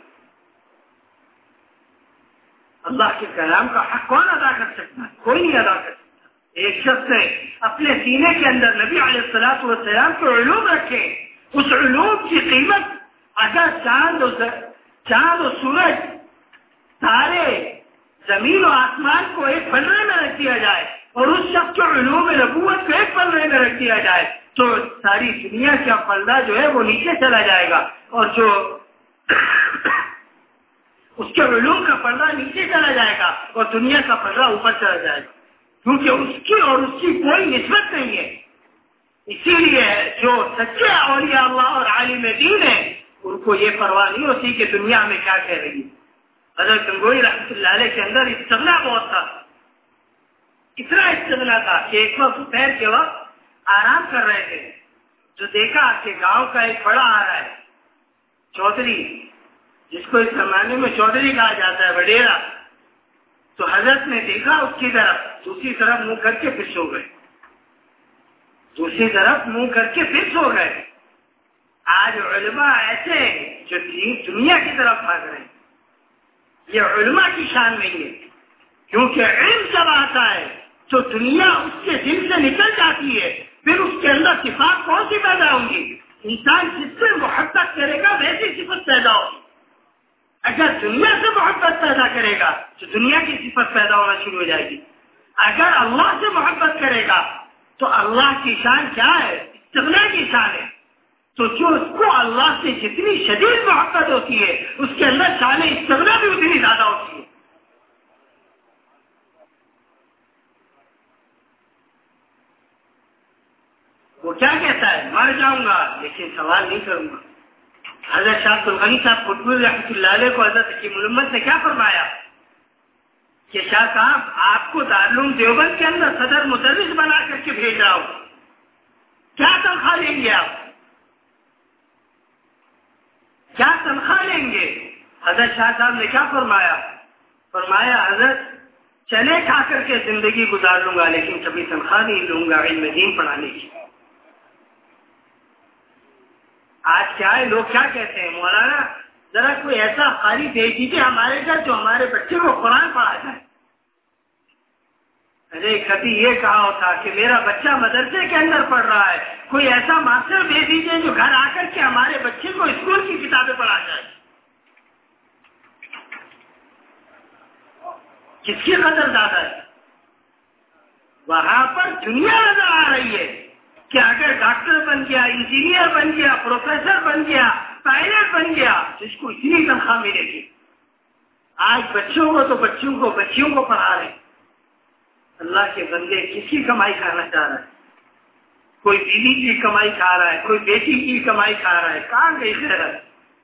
اللہ کے کلام کا حق کون ادا کر سکتا ہے؟ کوئی نہیں ادا کر سکتا. ایک شخص نے اپنے سینے کے اندر نبی علیہ الصلوۃ والسلام کے علوم رکھے. اس علوم کی قیمت اگر چاند و چاند و سورج، تارے، زمین و آسمان کو ایک پلڑے میں رکھ دیا جائے اور اس شخص کے علوم نبوت کو ایک پلڑے میں رکھ دیا جائے تو ساری دنیا کا پلڑا جو ہے وہ نیچے چلا جائے گا، اور جو اس کے علوم کا پلڑا نیچے چلا جائے گا اور دنیا کا پلڑا اوپر چلا جائے گا، کیونکہ اس کی اور اس کی کوئی نسبت نہیں ہے. اسی لیے جو سچے اولیاء اللہ اور عالم دین ہیں ان کو یہ پرواہ نہیں ہوتی کہ دنیا میں کیا کہہ رہی ہے. حضرت گنگوئی رحمۃ اللہ علیہ کے اندر استغنا بہت تھا، اتنا استغنا تھا کہ ایک وقت دوپہر کے وقت آرام کر رہے تھے جو دیکھا کہ گاؤں کا ایک بڑا آ رہا ہے، چودھری، جس کو اس زمانے میں چودھری کہا جاتا ہے، وڈیرا. تو حضرت نے دیکھا اس کی طرف، دوسری طرف منہ کر کے پھر سو گئے، دوسری طرف منہ کر کے پھر سو گئے. آج علماء ایسے جو دنیا کی طرف بھاگ رہے ہیں، یہ علماء کی شان نہیں ہے. کیونکہ علم جب آتا ہے تو دنیا اس کے دل سے نکل جاتی ہے، پھر اس کے اندر صفات کون سی پیدا ہوں گی؟ انسان جس سے محبت کرے گا ویسی صفت پیدا ہوگی. اگر دنیا سے محبت پیدا کرے گا تو دنیا کی صفت پیدا ہونا شروع ہو جائے گی. اگر اللہ سے محبت کرے گا تو اللہ کی شان کیا ہے؟ استغنا کی شان ہے. تو جو اس کو اللہ سے جتنی شدید محبت ہوتی ہے اس کے اندر شان استغنا بھی اتنی زیادہ ہوتی ہے. کہتا ہے مر جاؤں گا لیکن سوال نہیں کروں گا. حضرت شاہ عبد الغنی صاحب قطب رحمۃ اللہ علیہ کو حضرت حکیم الامت نے کیا فرمایا کہ شاہ صاحب آپ کو دارالعلوم دیوبند کے اندر صدر مدرس بنا کر کے بھیج رہا ہوں, کیا تنخواہ لیں گے آپ؟ کیا تنخواہ لیں گے؟ حضرت شاہ صاحب نے کیا فرمایا؟ فرمایا حضرت چنے کھا کر کے زندگی گزار لوں گا لیکن کبھی تنخواہ نہیں لوں گا علم دین پڑھانے کی. آج کیا ہے, لوگ کیا کہتے ہیں, مولانا ذرا کوئی ایسا قاری بھیج دیجیے ہمارے گھر جو ہمارے بچے کو قرآن پڑھا جائے. ارے کبھی یہ کہا ہوتا کہ میرا بچہ مدرسے کے اندر پڑھ رہا ہے, کوئی ایسا ماسٹر بھیج دیجیے جو گھر آ کر کے ہمارے بچے کو اسکول کی کتابیں پڑھا جائے. کس کی قدر زیادہ ہے؟ وہاں پر دنیا نظر آ رہی ہے کہ اگر ڈاکٹر بن گیا, انجینئر بن گیا, پروفیسر بن گیا, پائلٹ بن گیا, جس کو اتنی تنخواہ ملے گی. آج بچوں کو تو بچوں کو بچیوں کو پڑھا رہے. اللہ کے بندے کس کی کمائی کھانا چاہ رہا ہے؟ کوئی بیوی کی کمائی کھا رہا ہے, کوئی بیٹی کی کمائی کھا رہا ہے. کہاں گئی خیرت؟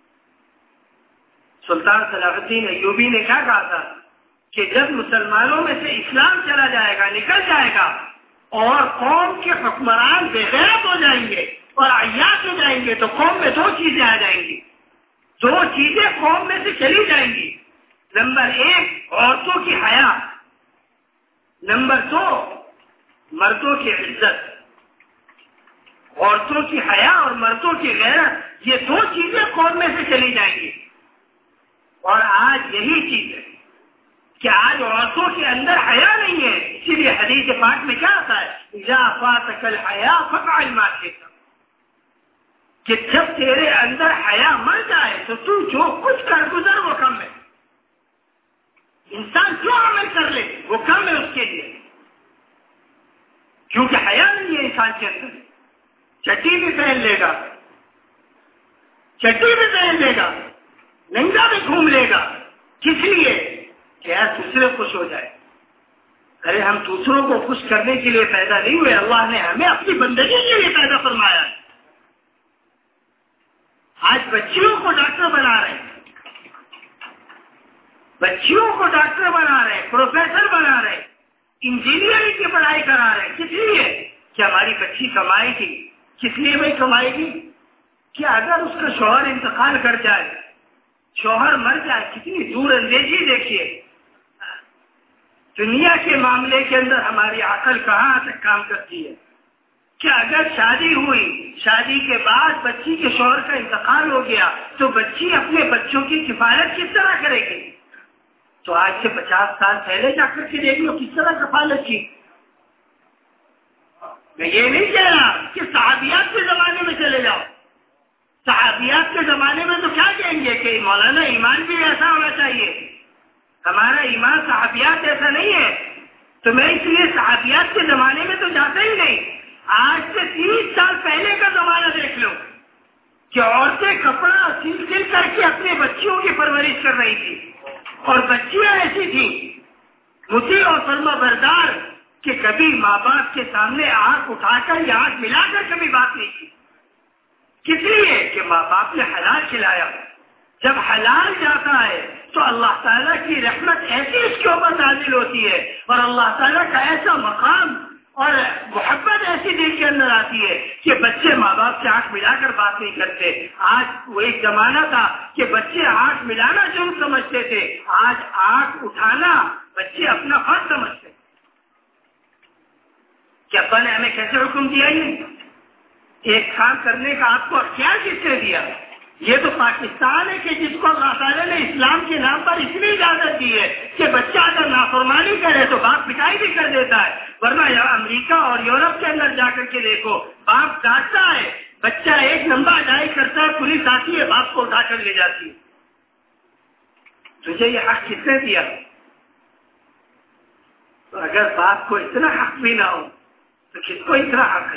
سلطان صلاح الدین ایوبی نے کیا کہا تھا کہ جب مسلمانوں میں سے اسلام چلا جائے گا, نکل جائے گا, اور قوم کے حکمران بے غیرت ہو جائیں گے اور عیاش ہو جائیں گے, تو قوم میں دو چیزیں آ جائیں گی. دو چیزیں قوم میں سے چلی جائیں گی. نمبر ایک عورتوں کی حیا, نمبر دو مردوں کی عزت. عورتوں کی حیا اور مردوں کی غیرت, یہ دو چیزیں قوم میں سے چلی جائیں گی. اور آج یہی چیز ہے کہ آج عورتوں کے اندر حیا نہیں ہے. اسی لیے حدیث پاک میں کیا آتا ہے, اذا فاتک الحیا فافعل ما شئت, کہ جب تیرے اندر حیا مر جائے تو تو جو کچھ کر گزر وہ کم ہے. انسان جو عمل کر لے وہ کم ہے اس کے لیے, کیونکہ حیا نہیں ہے انسان کے اندر. چٹی بھی پہن لے گا, چٹی بھی پہن لے گا, ننگا بھی گھوم لے گا. کس لیے؟ کہ یار دوسرے خوش ہو جائے. ارے ہم دوسروں کو خوش کرنے کے لیے پیدا نہیں ہوئے, اللہ نے ہمیں اپنی بندگی کے لیے پیدا فرمایا. آج بچیوں کو ڈاکٹر بنا رہے ہیں, بچیوں کو ڈاکٹر بنا رہے ہیں, پروفیسر بنا رہے ہیں, انجینئرنگ کی پڑھائی کرا رہے ہیں. کس لیے؟ کہ ہماری بچی کمائے گی. کس لیے بھائی کمائے گی؟ کہ اگر اس کا شوہر انتقال کر جائے, شوہر مر جائے, کتنی دور اندیشی دیکھیے. دنیا کے معاملے کے اندر ہماری عقل کہاں تک کام کرتی ہے کہ اگر شادی ہوئی, شادی کے بعد بچی کے شوہر کا انتقال ہو گیا تو بچی اپنے بچوں کی کفالت کس طرح کرے گی؟ تو آج سے پچاس سال پہلے جا کر کے دیکھ لو کس طرح کفالت کی. میں یہ نہیں کہہ رہا کہ صحابیات کے زمانے میں چلے جاؤ. صحابیات کے زمانے میں تو کیا کہیں گے کہ مولانا ایمان بھی ایسا ہونا چاہیے. ہمارا ایمان صحابیات ایسا نہیں ہے, تو میں اس لیے صحابیات کے زمانے میں تو جاتا ہی نہیں. آج سے تیس سال پہلے کا زمانہ دیکھ لو کہ عورتیں کپڑا سل سل کر کے اپنے بچیوں کی پرورش کر رہی تھی, اور بچیاں ایسی تھیں مطیع اور فرما بردار کہ کبھی ماں باپ کے سامنے آنکھ اٹھا کر یا آنکھ ملا کر کبھی بات نہیں کی. کس لیے؟ کہ ماں باپ نے حلال کھلایا. جب حلال جاتا ہے تو اللہ تعالیٰ کی رحمت ایسی اس کے اوپر نازل ہوتی ہے, اور اللہ تعالیٰ کا ایسا مقام اور محبت ایسی دل کے اندر آتی ہے کہ بچے ماں باپ سے آنکھ ملا کر بات نہیں کرتے. آج وہ ایک زمانہ تھا کہ بچے آنکھ ملانا جرم سمجھتے تھے, آج آنکھ اٹھانا بچے اپنا فرض سمجھتے. کہ ابا نے ہمیں کیسے حکم دیا ہی نہیں, ایک کام کرنے کا آپ کو اختیار کس نے دیا؟ یہ تو پاکستان ہے کہ جس کو اللہ تعالیٰ نے اسلام کے نام پر اتنی اجازت دی ہے کہ بچہ اگر نافرمانی کرے تو باپ پٹائی بھی کر دیتا ہے. ورنہ امریکہ اور یورپ کے اندر جا کر کے دیکھو, باپ ڈانٹتا ہے, بچہ ایک لمبا اڈائی کرتا ہے, پولیس آتی ہے, باپ کو اٹھا کر لے جاتی ہے. تجھے یہ حق کس نے دیا؟ تو اگر باپ کو اتنا حق بھی نہ ہو تو کس کو اتنا حق ہے؟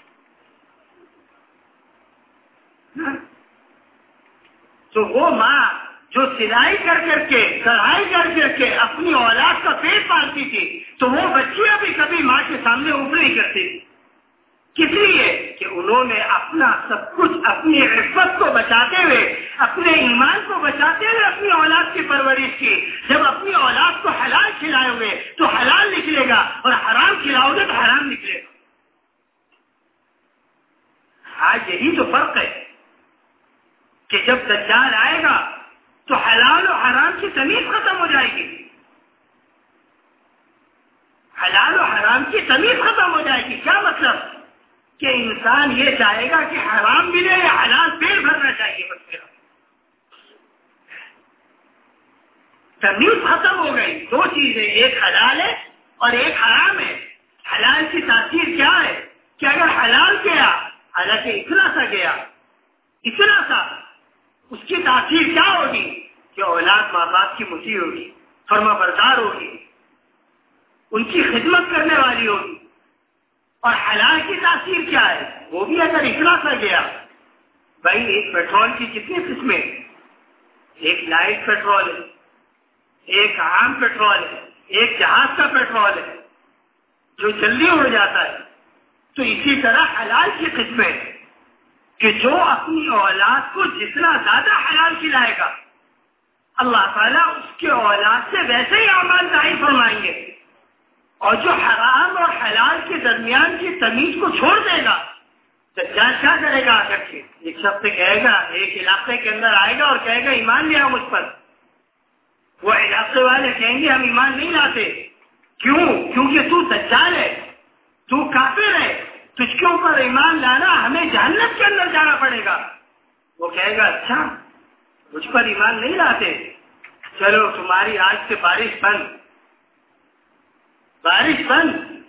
تو وہ ماں جو سلائی کر کر کے, کڑھائی کر کر کے اپنی اولاد کا پیٹ پالتی تھی, تو وہ بچیاں بھی کبھی ماں کے سامنے اوپر نہیں کرتی تھی. کس لیے؟ کہ انہوں نے اپنا سب کچھ اپنی عفت کو بچاتے ہوئے، اپنے ایمان کو بچاتے ہوئے اپنی اولاد کی پرورش کی. جب اپنی اولاد کو حلال کھلائے گے تو حلال نکلے گا، اور حرام کھلاؤ گے تو حرام نکلے گا. آج یہی تو فرق ہے کہ جب دجال آئے گا تو حلال و حرام کی تمیز ختم ہو جائے گی. حلال و حرام کی تمیز ختم ہو جائے گی. کیا مطلب؟ کہ انسان یہ چاہے گا کہ حرام ملے یا حلال پیٹ بھرنا چاہیے. بس میرا تمیز ختم ہو گئی. دو چیزیں، ایک حلال ہے اور ایک حرام ہے. حلال کی تاثیر کیا ہے کہ اگر حلال گیا، حالانکہ اتنا سا گیا، اتنا سا، اس کی تاثیر کیا ہوگی کہ اولاد ماں باپ کی مطیع ہوگی، فرما بردار ہوگی، ان کی خدمت کرنے والی ہوگی. اور حلال کی تاثیر کیا ہے؟ وہ بھی اگر اتنا سا گیا، بھائی ایک پیٹرول کی کتنی قسمیں، ایک لائٹ پیٹرول ہے، ایک عام پیٹرول ہے، ایک جہاز کا پیٹرول ہے جو جلدی اڑ جاتا ہے. تو اسی طرح حلال کی قسمیں کہ جو اپنی اولاد کو جتنا زیادہ حلال کھلائے گا، اللہ تعالیٰ اس کے اولاد سے ویسے ہی اعمال ظاہر فرمائیں گے. اور جو حرام اور حلال کے درمیان کی تمیز کو چھوڑ دے گا، دجال کیا کرے گا؟ آ کر کے ایک شخص سے کہے گا، ایک علاقے کے اندر آئے گا اور کہے گا ایمان لیا مجھ پر. وہ علاقے والے کہیں گے ہم ایمان نہیں لاتے. کیوں؟ کیونکہ تو دجال ہے، تو کافر ہے، تجھ کے اوپر ایمان لانا ہمیں جہنم کے اندر جانا پڑے گا. وہ کہے گا اچھا مجھ پر ایمان نہیں لاتے، چلو تمہاری آج سے بارش بند، بارش بند.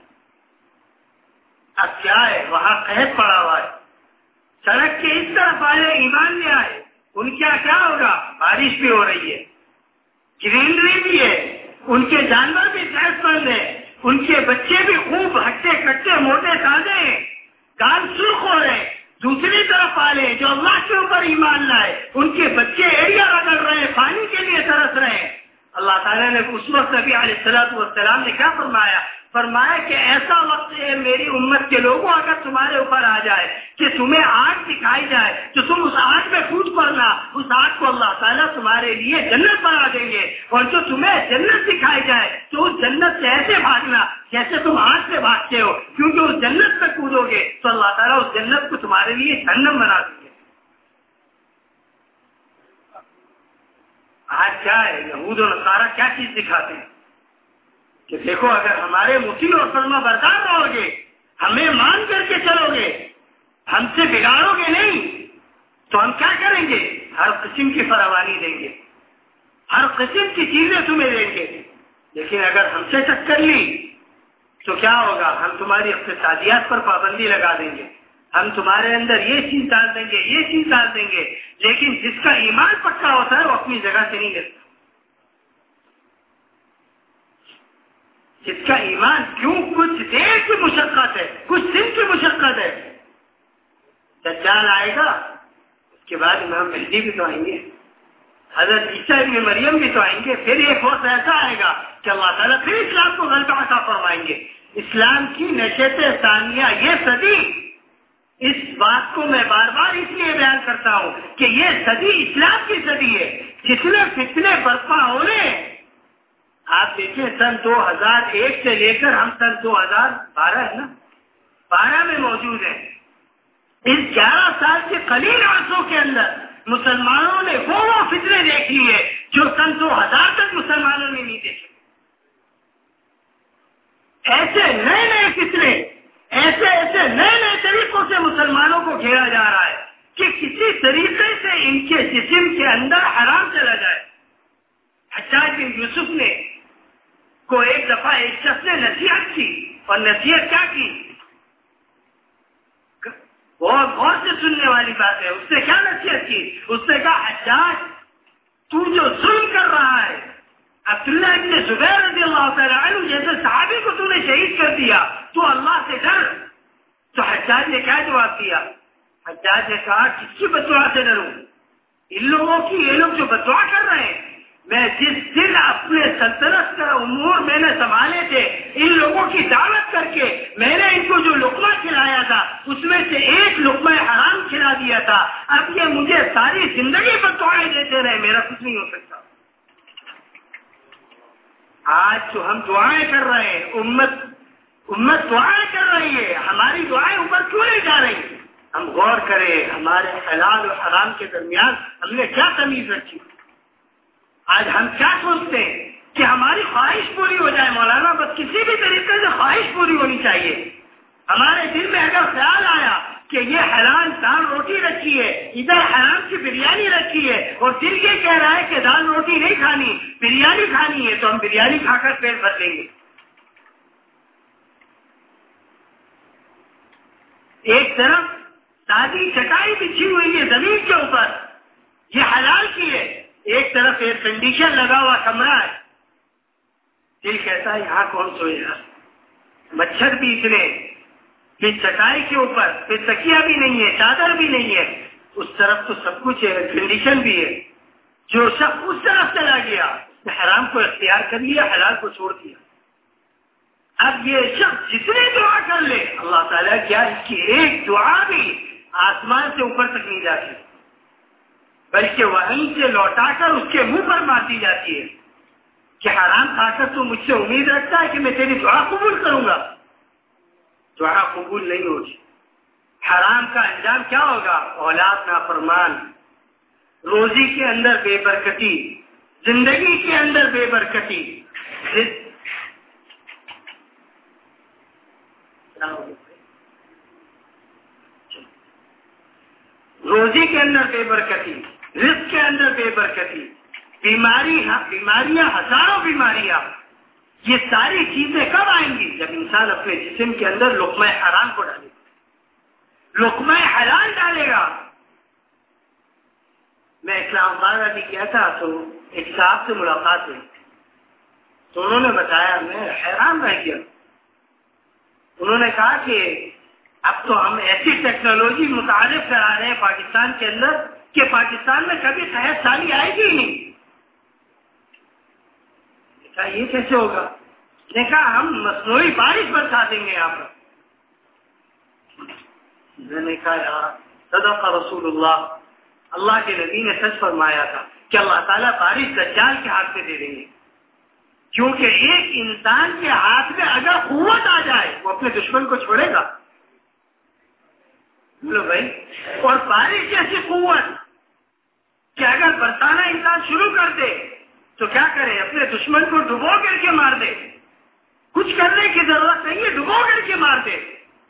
اب کیا ہے؟ وہاں قحط پڑا ہوا ہے، سڑک کے اس طرف والے ایمان لے آئے، ان کیا کیا ہوگا؟ بارش بھی ہو رہی ہے، گرینری بھی ہے، ان کے جانور بھی صحت مند ہیں، ان کے بچے بھی خوب ہٹے کٹے موٹے تازے ہیں، کان سرخ ہو رہے. دوسری طرف والے جو اللہ کے اوپر ایمان لائے، ان کے بچے ایڑیا رگڑ رہے ہیں، پانی کے لیے ترس رہے ہیں. اللہ تعالیٰ نے اس وقت نبی علیہ الصلوۃ والسلام نے کیا فرمایا؟ فرمایا کہ ایسا وقت ہے میری امت کے لوگوں اگر تمہارے اوپر آ جائے کہ تمہیں آگ دکھائی جائے تو تم اس آگ میں کود پڑنا، اس آگ کو اللہ تعالیٰ تمہارے لیے جنت بنا دیں گے. اور جو تمہیں جنت دکھائی جائے تو اس جنت سے ایسے بھاگنا جیسے تم آگ سے بھاگتے ہو، کیونکہ اس جنت میں کودو گے تو اللہ تعالیٰ اس جنت کو تمہارے لیے جہنم بنا دیں گے. آج کیا ہے؟ یہود و نصارہ کیا چیز دکھاتے ہیں کہ دیکھو اگر ہمارے مطیع اور فرما بردار رہو گے، ہمیں مان کر کے چلو گے، ہم سے بگاڑو گے نہیں، تو ہم کیا کریں گے؟ ہر قسم کی فراوانی دیں گے، ہر قسم کی چیزیں تمہیں دیں گے. لیکن اگر ہم سے ٹکر لی تو کیا ہوگا؟ ہم تمہاری اقتصادیات پر پابندی لگا دیں گے، ہم تمہارے اندر یہ چیز ڈال دیں گے، یہ چیز ڈال دیں گے. لیکن جس کا ایمان پکا ہوتا ہے وہ اپنی جگہ سے نہیں گرتا. جس کا ایمان، کیوں؟ کچھ دیر کی مشقت ہے، کچھ دن کی مشقت ہے. دجال آئے گا، اس کے بعد امام مہدی بھی تو آئیں گے، حضرت عیسیٰ ابن مریم بھی تو آئیں گے. پھر ایک وقت ایسا آئے گا کہ اللہ تعالیٰ پھر اسلام کو غلبہ عطا فرمائیں گے. اسلام کی نشست ثانیہ یہ صدی، اس بات کو میں بار بار اس لیے بیان کرتا ہوں کہ یہ صدی اسلام کی صدی ہے. جتنے فتنے برپا ہو رہے ہیں، آپ دیکھیں سن دو ہزار ایک سے لے کر ہم سن دو ہزار بارہ ہے نا بارہ میں موجود ہیں. اس گیارہ سال کے قلیل عرصوں کے اندر مسلمانوں نے وہ وہ فتنے دیکھ لیے جو سن دو ہزار تک مسلمانوں نے نہیں دیکھے. ایسے نئے نئے فتنے، ایسے ایسے نئے نئے طریقوں سے مسلمانوں کو گھیرا جا رہا ہے کہ کسی طریقے سے ان کے جسم کے اندر حرام چلا جائے. حجاج بن یوسف نے کو ایک دفعہ ایک شخص نے نصیحت کی، اور نصیحت کیا کی؟ بہت غور سے سننے والی بات ہے. اس نے کیا نصیحت کی؟ اس نے کہا حجاج تو جو ظلم کر رہا ہے، عبداللہ ابن زبیر رضی اللہ تعالیٰ عنہ جیسے صحابی کو تو نے شہید کر دیا، تو اللہ سے ڈر. تو حجاج نے کیا جواب دیا؟ حجاج نے کہا کس کی بددعا سے ڈروں؟ ان لوگوں کی، یہ لوگ جو بددعا کر رہے ہیں میں جس دن اپنے سلطنت کا امور میں نے سنبھالے تھے، ان لوگوں کی دعوت کر کے میں نے ان کو جو لقمہ کھلایا تھا اس میں سے ایک لقمہ حرام کھلا دیا تھا، اب یہ مجھے ساری زندگی پر دعائیں دیتے رہے، میرا کچھ نہیں ہو سکتا۔ آج جو ہم دعائیں کر رہے ہیں، امت امت دعائیں کر رہی ہے، ہماری دعائیں اوپر کیوں نہیں جا رہی؟ ہم غور کریں ہمارے حلال اور حرام کے درمیان ہم نے کیا تمیز رکھی؟ آج ہم کیا سوچتے ہیں کہ ہماری خواہش پوری ہو جائے مولانا، بس کسی بھی طریقے سے خواہش پوری ہونی چاہیے۔ ہمارے دل میں اگر خیال آیا کہ یہ حلال دال روٹی رکھی ہے، ادھر حرام کی بریانی رکھی ہے، اور دل یہ کہہ رہا ہے کہ دال روٹی نہیں کھانی، بریانی کھانی ہے، تو ہم بریانی کھا کر پیٹ بھر لیں گے۔ ایک طرف سادی چٹائی بچھی ہوئی ہے زمین کے اوپر، یہ حلال کی ہے، ایک طرف ایئر کنڈیشن لگا ہوا کمرہ ہے، دل کہتا ہے یہاں کون سوئے گا، مچھر بھی اتنے، پھر چٹائی کے اوپر پھر تکیہ بھی نہیں ہے، چادر بھی نہیں ہے، اس طرف تو سب کچھ ہے، کنڈیشن بھی ہے۔ جو شخص اس طرف چلا گیا اس نے حرام کو اختیار کر لیا، حلال کو چھوڑ دیا۔ اب یہ شخص جتنے دعا کر لے، اللہ تعالیٰ کیا اس کی ایک دعا بھی آسمان سے اوپر تک نہیں جاتی، بلکہ وہیں سے لوٹا کر اس کے منہ پر مارتی جاتی ہے کہ حرام کھا کر تو مجھ سے امید رکھتا ہے کہ میں تیری دعا قبول کروں گا، دعا قبول نہیں ہوگی۔ حرام کا انجام کیا ہوگا؟ اولاد نافرمان، روزی کے اندر بے برکتی، زندگی کے اندر بے برکتی، روزی کے اندر بے برکتی، رزق کے اندر بے برکتی، بیماری بیماریاں ہزاروں بیماریاں، یہ ساری چیزیں کب آئیں گی؟ جب انسان اپنے جسم کے اندر لقمہ حرام کو ڈالے گا، لقمہ حلال ڈالے گا۔ میں اسلام آباد ابھی کیا تھا تو ایک صاحب سے ملاقات ہوئی، تو انہوں نے بتایا، میں حیران رہ گیا۔ انہوں نے کہا کہ اب تو ہم ایسی ٹیکنالوجی متعارف کرا رہے ہیں پاکستان کے اندر کہ پاکستان میں کبھی قحط سالی آئے گی ہی نہیں۔ کہا یہ کیسے ہوگا؟ نے کہا ہم مصنوعی بارش برسا دیں گے یہاں پر۔ میں نے کہا یار صدق رسول اللہ، اللہ کے نبی نے سچ فرمایا تھا کہ اللہ تعالیٰ بارش دجال کے ہاتھ میں دے دیں گے، کیونکہ ایک انسان کے ہاتھ میں اگر قوت آ جائے وہ اپنے دشمن کو چھوڑے گا۔ بولو بھائی، اور بارش جیسی قوت کہ اگر برسانا انسان شروع کر دے تو کیا کرے؟ اپنے دشمن کو ڈبو کر کے مار دے، کچھ کرنے کی ضرورت نہیں ہے، ڈبو کر کے مار دے۔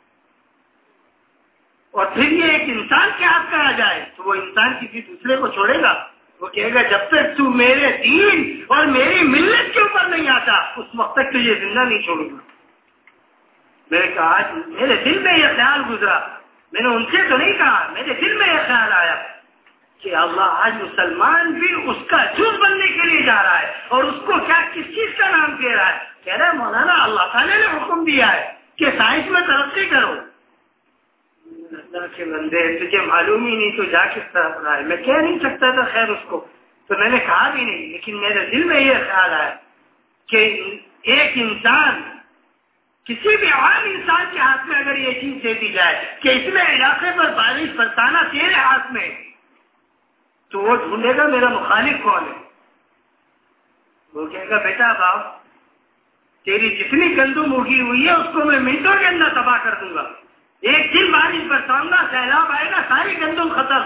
اور پھر یہ ایک انسان کے ہاتھ میں آ جائے تو وہ انسان کسی دوسرے کو چھوڑے گا؟ وہ کہے گا جب تک تو میرے دین اور میری ملت کے اوپر نہیں آتا اس وقت تک تو یہ زندہ نہیں چھوڑوں گا۔ میں نے کہا آج میرے دل میں یہ خیال گزرا، میں نے ان سے تو نہیں کہا، میرے دل میں یہ خیال آیا کہ اللہ آج مسلمان بھی اس کا جز بننے کے لیے جا رہا ہے، اور اس کو کیا کس چیز کا نام دے رہا ہے؟ کہہ رہا ہے مولانا اللہ تعالیٰ نے حکم دیا ہے کہ سائنس میں ترقی کرو۔ اللہ کے بندے، تجھے معلوم ہی نہیں تو جا کس طرف رہا ہے؟ میں کہہ نہیں سکتا تھا خیر اس کو، تو میں نے کہا بھی نہیں، لیکن میرے دل میں یہ خیال آیا کہ ایک انسان، کسی بھی عام انسان کے ہاتھ میں اگر یہ چیز دے دی جائے کہ اس میں علاقے پر بارش برسانا تیرے ہاتھ میں، تو وہ ڈھونڈے گا میرا مخالف کون ہے۔ وہ کہے گا بیٹا باپ تیری جتنی گندم اگی ہوئی ہے اس کو میں منٹوں کے اندر تباہ کر دوں گا، ایک دن بارش برساؤں گا، سیلاب آئے گا، ساری گندم ختم،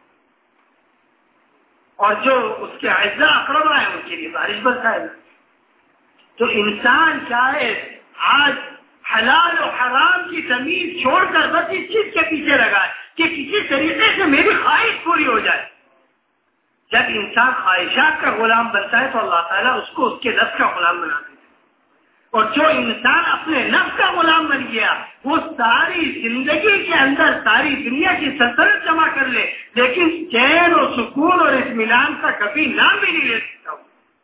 اور جو اس کے اعزاء اقربا ہیں ان کے لیے بارش برسائے گا۔ تو انسان چاہے آج حلال و حرام کی تمیز چھوڑ کر بس اس چیز کے پیچھے لگا ہے کہ کسی طریقے سے میری خواہش پوری ہو جائے۔ جب انسان خواہشات کا غلام بنتا ہے تو اللہ تعالیٰ اس کو اس کے نفس کا غلام بنا دیتا ہے، اور جو انسان اپنے نفس کا غلام بن گیا وہ ساری زندگی کے اندر ساری دنیا کی سلطنت جمع کر لے لیکن چین اور سکون اور اطمینان کا کبھی نام بھی نہیں لے سکتا۔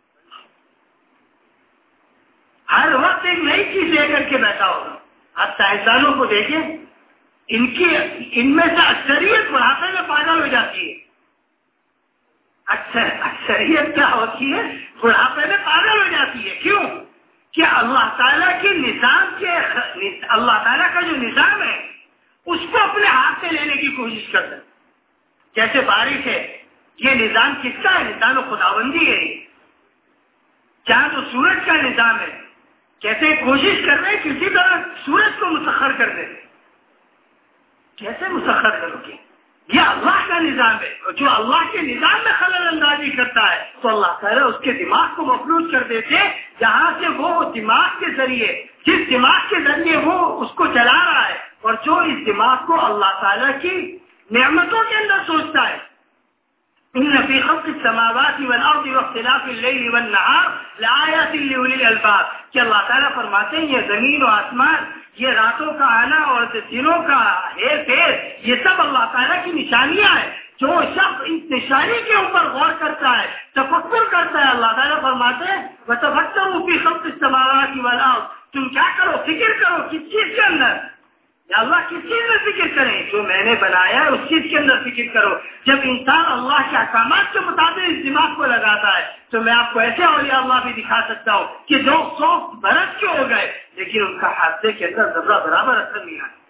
ہر وقت ایک نئی چیز لے کر کے بیٹھا ہوگا۔ آپ سائنسدانوں کو دیکھیں، ان کی ان میں سے اکثریت بڑھاپے میں پاگل ہو جاتی ہے۔ اکثر اکثریت کیا ہوتی ہے؟ بڑھاپے میں پاگل ہو جاتی ہے. کیوں؟ کہ اللہ تعالیٰ کے نظام کے اللہ تعالیٰ کا جو نظام ہے اس کو اپنے ہاتھ سے لینے کی کوشش کرتا ہے. جیسے بارش ہے، یہ نظام کس کا ہے؟ نظام خداوندی ہے. چاند و سورج کا نظام ہے. کیسے کوشش کر رہے ہیں کسی طرح سورج کو مسخر کر دیں. کیسے مسخر کرو گے؟ یہ اللہ کا نظام ہے. جو اللہ کے نظام میں خلل اندازی کرتا ہے تو اللہ تعالیٰ اس کے دماغ کو مفلوج کر دیتے، جہاں سے وہ دماغ کے ذریعے جس دماغ کے ذریعے وہ اس کو چلا رہا ہے اور جو اس دماغ کو اللہ تعالیٰ کی نعمتوں کے اندر سوچتا ہے. ان فی خلق السماوات والارض واختلاف الليل والنهار لآیات لأولی الالباب کہ اللہ تعالیٰ فرماتے ہیں یہ زمین و آسمان، یہ راتوں کا آنا اور دنوں کا ہیر پھیر، یہ سب اللہ تعالیٰ کی نشانیاں ہیں. جو شخص اس نشانی کے اوپر غور کرتا ہے، تفکر کرتا ہے، اللہ تعالیٰ فرماتے ہیں وَتَفَكَّرُوا فِي خَلْقِ السَّمَاوَاتِ وَالْأَرْضِ. تم کیا کرو؟ فکر کرو. کس چیز کے اندر؟ یا اللہ کس چیز میں فکر کریں؟ جو میں نے بنایا ہے اس چیز کے اندر فکر کرو. جب انسان اللہ کے احکامات کے مطابق اس دماغ کو لگاتا ہے تو میں آپ کو ایسے اولیاء اللہ بھی دکھا سکتا ہوں کہ جو سو برس کے ہو گئے لیکن ان کا حادثے کے اندر ذرہ برابر اثر نہیں آیا.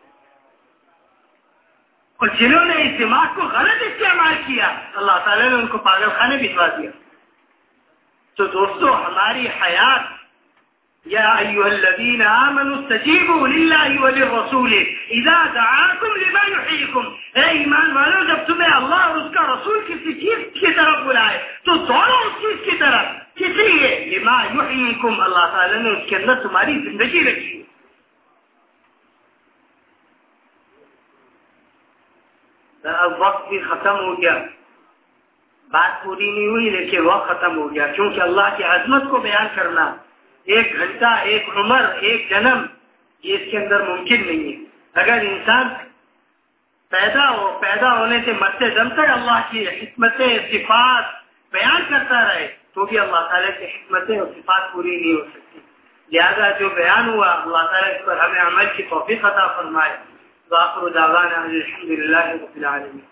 اور جنہوں نے اس دماغ کو غلط استعمال کیا اللہ تعالیٰ نے ان کو پاگل خانے بھجوا دیا. تو دوستو ہماری حیات یا ایھا الذین آمنوا استجیبوا للہ وللرسول اذا دعاکم لما یحییکم. اے ایمان والو جب تمہیں اللہ اور اس کا رسول کسی چیز کی طرف بلائے تو دوڑو اس چیز کی طرف. کس لیے؟ لما یحییکم. اللہ تعالیٰ نے اس کے اندر تمہاری زندگی رکھی. اب وقت بھی ختم ہو گیا، بات پوری نہیں ہوئی لیکن وقت ختم ہو گیا. کیونکہ اللہ کی عظمت کو بیان کرنا ایک گھنٹہ، ایک عمر، ایک جنم یہ اس کے اندر ممکن نہیں ہے. اگر انسان پیدا ہو پیدا ہونے سے مرتے دم تک اللہ کی حکمتیں صفات بیان کرتا رہے تو بھی اللہ تعالیٰ کی حکمتیں اور صفات پوری نہیں ہو سکتی. لہذا جو بیان ہوا اللہ تعالیٰ اس پر ہمیں عمل کی توفیق عطا فرمائے. وآخر دعوانا الحمد للہ رب العالمین.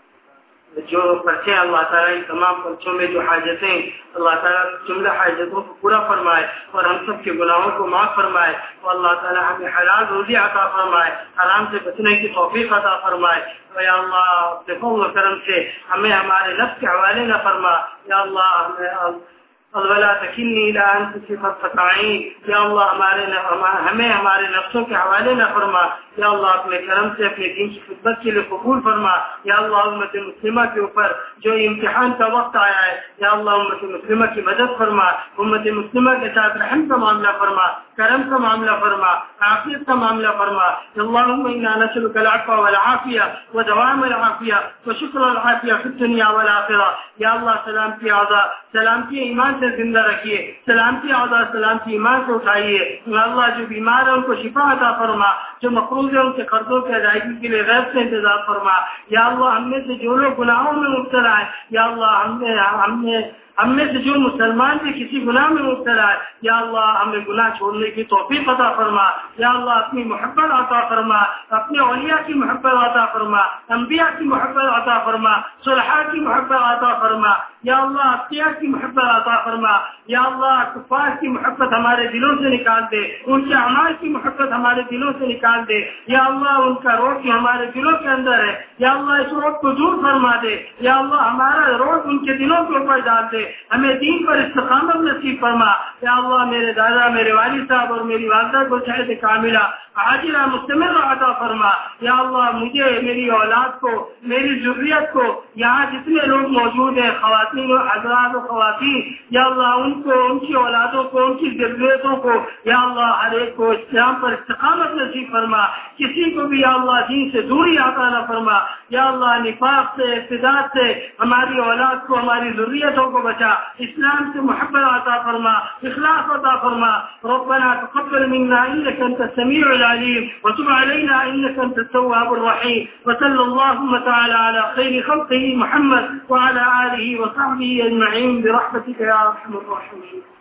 جو پرچے اللہ تعالیٰ ان تمام پرچوں میں جو حاجتیں اللہ تعالیٰ جملہ حاجتوں کو پورا فرمائے اور ہم سب کے گناہوں کو معاف فرمائے اور اللہ تعالیٰ ہمیں حلال روزی عطا فرمائے، حرام سے بچنے کی توفیق عطا فرمائے. یا اللہ اپنے فضل و کرم سے ہمیں ہمارے نفس کے حوالے نہ فرما. یا اللہ ہمیں ولا تکلنی الی انفسی طرفۃ عین. یا اللہ ہمارے ہمیں ہمارے نفسوں کے حوالے نہ فرما. یا اللہ اپنے کرم سے اپنے دین کی خدمت کے لیے قبول فرما. یا اللہ امت مسلمہ کے اوپر جو امتحان کا وقت آیا ہے یا اللہ امت مسلمہ کی مدد فرما. امت مسلمہ کے ساتھ رحم کا معاملہ فرما، کرم کا معاملہ فرما، عافیت کا معاملہ فرما. اللهم انا نسألك العفو والعافیہ ودوام العافیہ وشکر العافیہ فی الدنیا والآخرہ. یا اللہ سلامتی اعضاء سلامتی ایمان سے زندہ رکھیے، سلامتی اعضاء سلامتی ایمان سے اٹھائیے. اللہ جو بیمار ہے ان کو شفا عطا فرما، جو مقروض ہے ان کے قرضوں کی ادائیگی کے لیے غیب سے انتظام فرما. یا اللہ ہم میں سے جو لوگ گناہوں میں مبتلا ہے یا اللہ ہم نے ہم نے ہم میں سے جو مسلمان بھی کسی گناہ میں مبتلا ہے یا اللہ ہمیں گناہ چھوڑنے کی توفیق عطا فرما. یا اللہ اپنی محبت عطا فرما، اپنے اولیاء کی محبت عطا فرما، انبیاء کی محبت عطا فرما، صلحاء کی محبت عطا فرما. یا اللہ اختیار کی محبت عطا فرما. یا اللہ کفار کی محبت ہمارے دلوں سے نکال دے، ان کے اعمال کی محبت ہمارے دلوں سے نکال دے. یا اللہ ان کا روح کی ہمارے دلوں کے اندر ہے یا اللہ اس روح کو دور فرما دے. یا اللہ ہمارا روح ان کے دلوں کے اوپر ڈال دے، ہمیں دین پر استقامت نصیب فرما. یا اللہ میرے دادا میرے والد صاحب اور میری والدہ کو صحت کاملہ عاجلہ مستمر عطا فرما. یا اللہ مجھے، میری اولاد کو، میری ذریت کو، یہاں جتنے لوگ موجود ہیں خواتین و حضرات و خواتین، یا اللہ ان کو، ان کی اولادوں کو، ان کی ذریتوں کو یا اللہ ہر ایک کو اسلام پر استقامت نصیب فرما. کسی کو بھی یا اللہ دین سے دوری عطا نہ فرما. یا اللہ نفاق سے، ابتداع سے ہماری اولاد کو، ہماری ذریتوں کو بچا. اسلام سے محبت عطا فرما، اخلاص عطا فرما. ربنا تقبل منا انك انت السميع العليم وتب علينا انك انت التواب الرحيم. وصلى اللهم تعالى على خير خلقه محمد وعلى اله وصحبه اجمعين برحمتك يا ارحم الراحمين.